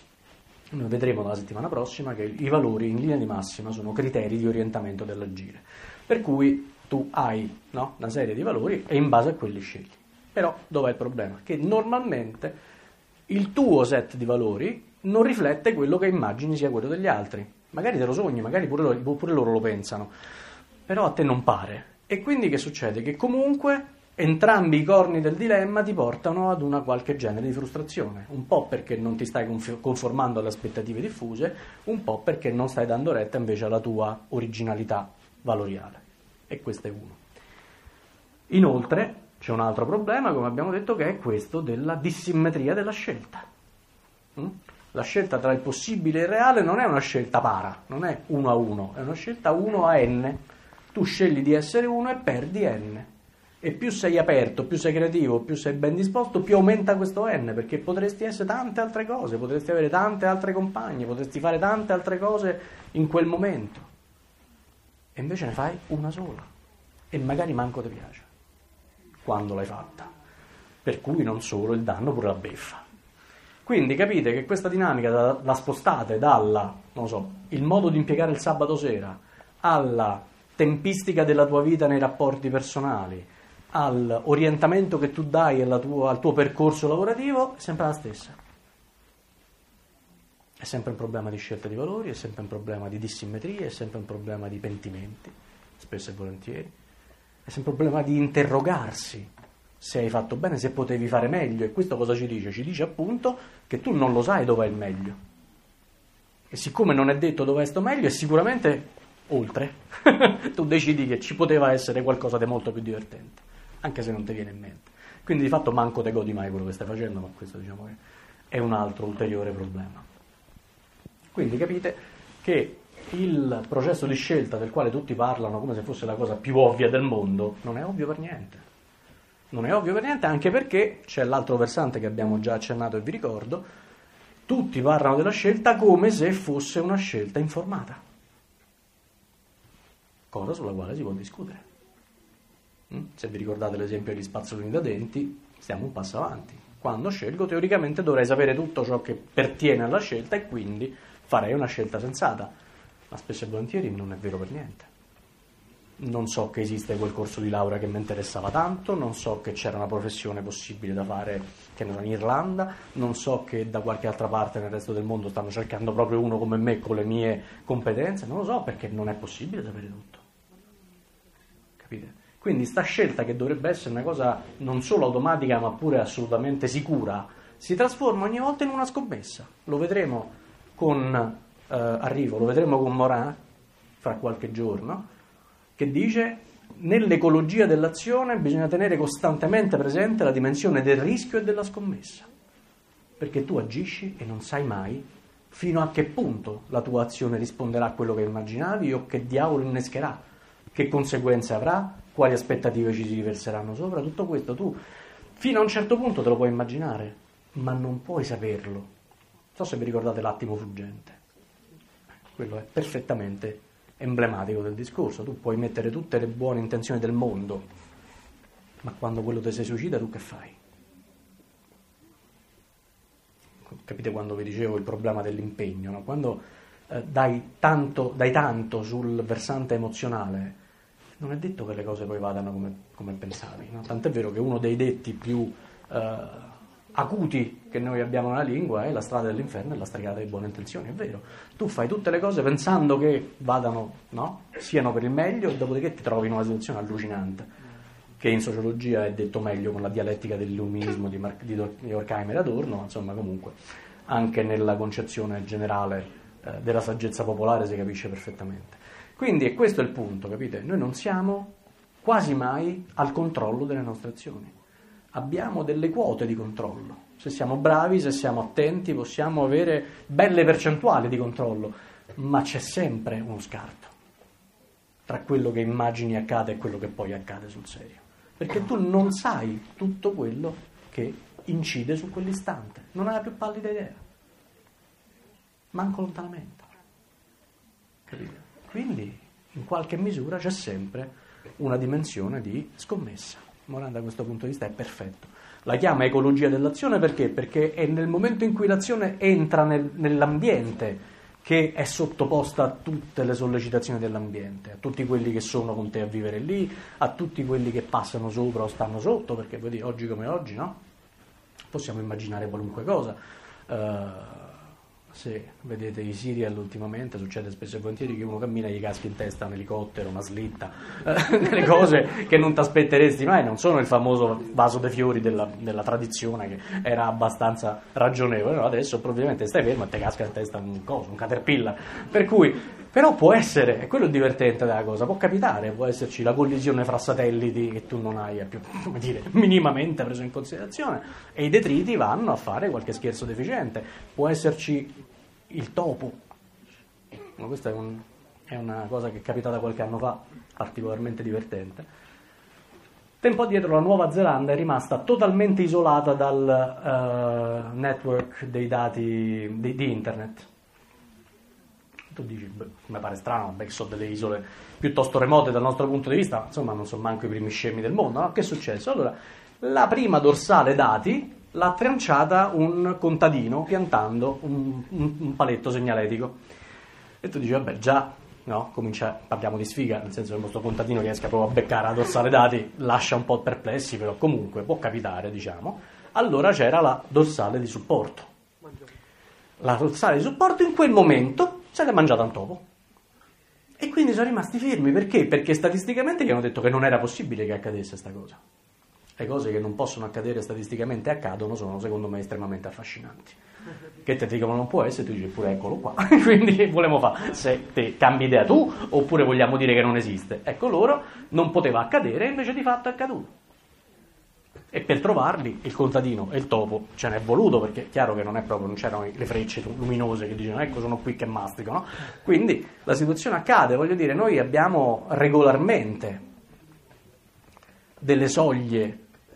Noi vedremo la settimana prossima che i valori in linea di massima sono criteri di orientamento dell'agire. Per cui tu hai, no, una serie di valori e in base a quelli scegli. Però dov'è il problema? Che normalmente il tuo set di valori non riflette quello che immagini sia quello degli altri. Magari te lo sogni, magari pure loro lo pensano, però a te non pare. E quindi che succede? Che comunque entrambi i corni del dilemma ti portano ad una qualche genere di frustrazione, un po' perché non ti stai conformando alle aspettative diffuse, un po' perché non stai dando retta invece alla tua originalità valoriale. E questo è uno. Inoltre c'è un altro problema, come abbiamo detto, che è questo della dissimmetria della scelta. La scelta tra il possibile e il reale non è una scelta para, non è 1 a 1, è una scelta 1 a n. Tu scegli di essere 1 e perdi n. E più sei aperto, più sei creativo, più sei ben disposto, più aumenta questo n, perché potresti essere tante altre cose, potresti avere tante altre compagne, potresti fare tante altre cose in quel momento. E invece ne fai una sola. E magari manco ti piace quando l'hai fatta. Per cui non solo il danno, pure la beffa. Quindi capite che questa dinamica la spostate dalla, non so, il modo di impiegare il sabato sera, alla tempistica della tua vita nei rapporti personali, all'orientamento che tu dai al tuo percorso lavorativo, è sempre la stessa. È sempre un problema di scelta di valori, è sempre un problema di dissimmetrie, è sempre un problema di pentimenti, spesso e volentieri. È sempre un problema di interrogarsi se hai fatto bene, se potevi fare meglio. E questo cosa ci dice? Ci dice appunto che tu non lo sai dov'è il meglio. E siccome non è detto dov'è sto meglio, è sicuramente oltre. Tu decidi che ci poteva essere qualcosa di molto più divertente, anche se non ti viene in mente. Quindi di fatto manco te godi mai quello che stai facendo, ma questo diciamo che è un altro ulteriore problema. Quindi capite che il processo di scelta del quale tutti parlano come se fosse la cosa più ovvia del mondo non è ovvio per niente. Non è ovvio per niente, anche perché c'è l'altro versante che abbiamo già accennato e vi ricordo: tutti parlano della scelta come se fosse una scelta informata. cosa sulla quale si può discutere. Se vi ricordate l'esempio degli spazzolini da denti, stiamo un passo avanti. Quando scelgo, teoricamente dovrei sapere tutto ciò che pertiene alla scelta e quindi farei una scelta sensata, ma spesso e volentieri non è vero per niente. Non so che esiste quel corso di laurea che mi interessava tanto, non so che c'era una professione possibile da fare che non in Irlanda, non so che da qualche altra parte nel resto del mondo stanno cercando proprio uno come me con le mie competenze, non lo so, perché non è possibile sapere tutto. Capite? Quindi sta scelta, che dovrebbe essere una cosa non solo automatica ma pure assolutamente sicura, si trasforma ogni volta in una scommessa. Lo vedremo con lo vedremo con Morin fra qualche giorno, che dice: nell'ecologia dell'azione bisogna tenere costantemente presente la dimensione del rischio e della scommessa, perché tu agisci e non sai mai fino a che punto la tua azione risponderà a quello che immaginavi o che diavolo innescherà, che conseguenze avrà, quali aspettative ci si riverseranno sopra. Tutto questo tu fino a un certo punto te lo puoi immaginare, ma non puoi saperlo. Non so se vi ricordate l'attimo fuggente, quello è perfettamente emblematico del discorso. Tu puoi mettere tutte le buone intenzioni del mondo, ma quando quello ti si suicida, tu che fai? Capite quando vi dicevo il problema dell'impegno, no? Quando dai tanto sul versante emozionale, non è detto che le cose poi vadano come pensavi, no? Tant'è vero che uno dei detti più acuti che noi abbiamo nella lingua è: la strada dell'inferno è la stregata di buone intenzioni. È vero, tu fai tutte le cose pensando che vadano, no? Siano per il meglio, e dopodiché ti trovi in una situazione allucinante, che in sociologia è detto meglio con la dialettica dell'illuminismo di Horkheimer e Adorno. Insomma, comunque anche nella concezione generale della saggezza popolare si capisce perfettamente. Quindi è questo il punto, capite? Noi non siamo quasi mai al controllo delle nostre azioni. Abbiamo delle quote di controllo. Se siamo bravi, se siamo attenti, possiamo avere belle percentuali di controllo, ma c'è sempre uno scarto tra quello che immagini accade e quello che poi accade sul serio. Perché tu non sai tutto quello che incide su quell'istante. Non hai la più pallida idea. Manco lontanamente. Capite? Quindi, in qualche misura, c'è sempre una dimensione di scommessa. Morin, da questo punto di vista, è perfetto. La chiama ecologia dell'azione perché? Perché è nel momento in cui l'azione entra nell'ambiente che è sottoposta a tutte le sollecitazioni dell'ambiente, a tutti quelli che sono con te a vivere lì, a tutti quelli che passano sopra o stanno sotto, perché vedi, oggi come oggi, no? Possiamo immaginare qualunque cosa. Se vedete i serial ultimamente succede spesso e volentieri che uno cammina e gli caschi in testa un elicottero, una slitta, delle cose che non ti aspetteresti mai. Non sono il famoso vaso dei fiori della tradizione, che era abbastanza ragionevole, no? Adesso probabilmente stai fermo e ti casca in testa un caterpillar, per cui, però può essere, e quello è il divertente della cosa, può capitare, può esserci la collisione fra satelliti che tu non hai più, come dire, minimamente preso in considerazione, e i detriti vanno a fare qualche scherzo deficiente. Può esserci il topo, ma questa è una cosa che è capitata qualche anno fa, particolarmente divertente. Tempo addietro la Nuova Zelanda è rimasta totalmente isolata dal network dei dati di internet. Tu dici, mi pare strano, che sono delle isole piuttosto remote dal nostro punto di vista, insomma non sono manco i primi scemi del mondo, no? Che è successo? Allora, la prima dorsale dati l'ha tranciata un contadino piantando un paletto segnaletico. E tu dici, vabbè, già, no? Parliamo di sfiga, nel senso che il nostro contadino riesca proprio a beccare la dorsale dati, lascia un po' perplessi, però comunque può capitare, diciamo. Allora c'era la dorsale di supporto. La dorsale di supporto in quel momento se l'è mangiata un topo. E quindi sono rimasti fermi. Perché? Perché statisticamente gli hanno detto che non era possibile che accadesse questa cosa. Le cose che non possono accadere statisticamente accadono, sono secondo me estremamente affascinanti. Che te dicono non può essere, tu dici pure eccolo qua. Quindi volevamo fare, se te cambi idea tu, oppure vogliamo dire che non esiste. Ecco, loro non poteva accadere, invece di fatto è accaduto. E per trovarli il contadino e il topo ce n'è voluto, perché è chiaro che non c'erano le frecce luminose che dicono ecco sono qui che mastico, no? Quindi la situazione accade, voglio dire, noi abbiamo regolarmente delle soglie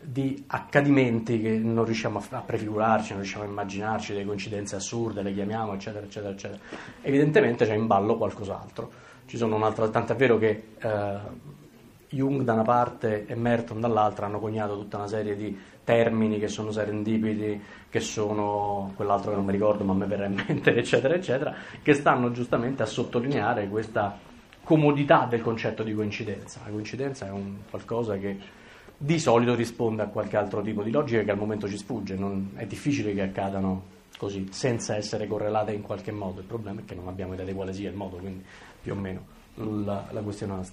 di accadimenti che non riusciamo a prefigurarci, non riusciamo a immaginarci, delle coincidenze assurde, le chiamiamo, eccetera, eccetera, eccetera. Evidentemente c'è in ballo qualcos'altro. Ci sono tanto è vero che Jung da una parte e Merton dall'altra hanno coniato tutta una serie di termini che sono serendipiti, che sono quell'altro che non mi ricordo ma mi verrà in mente, eccetera, eccetera, che stanno giustamente a sottolineare questa comodità del concetto di coincidenza. La coincidenza è un qualcosa che di solito risponde a qualche altro tipo di logica che al momento ci sfugge, è difficile che accadano così, senza essere correlate in qualche modo. Il problema è che non abbiamo idea di quale sia il modo, quindi più o meno la questione è la stessa.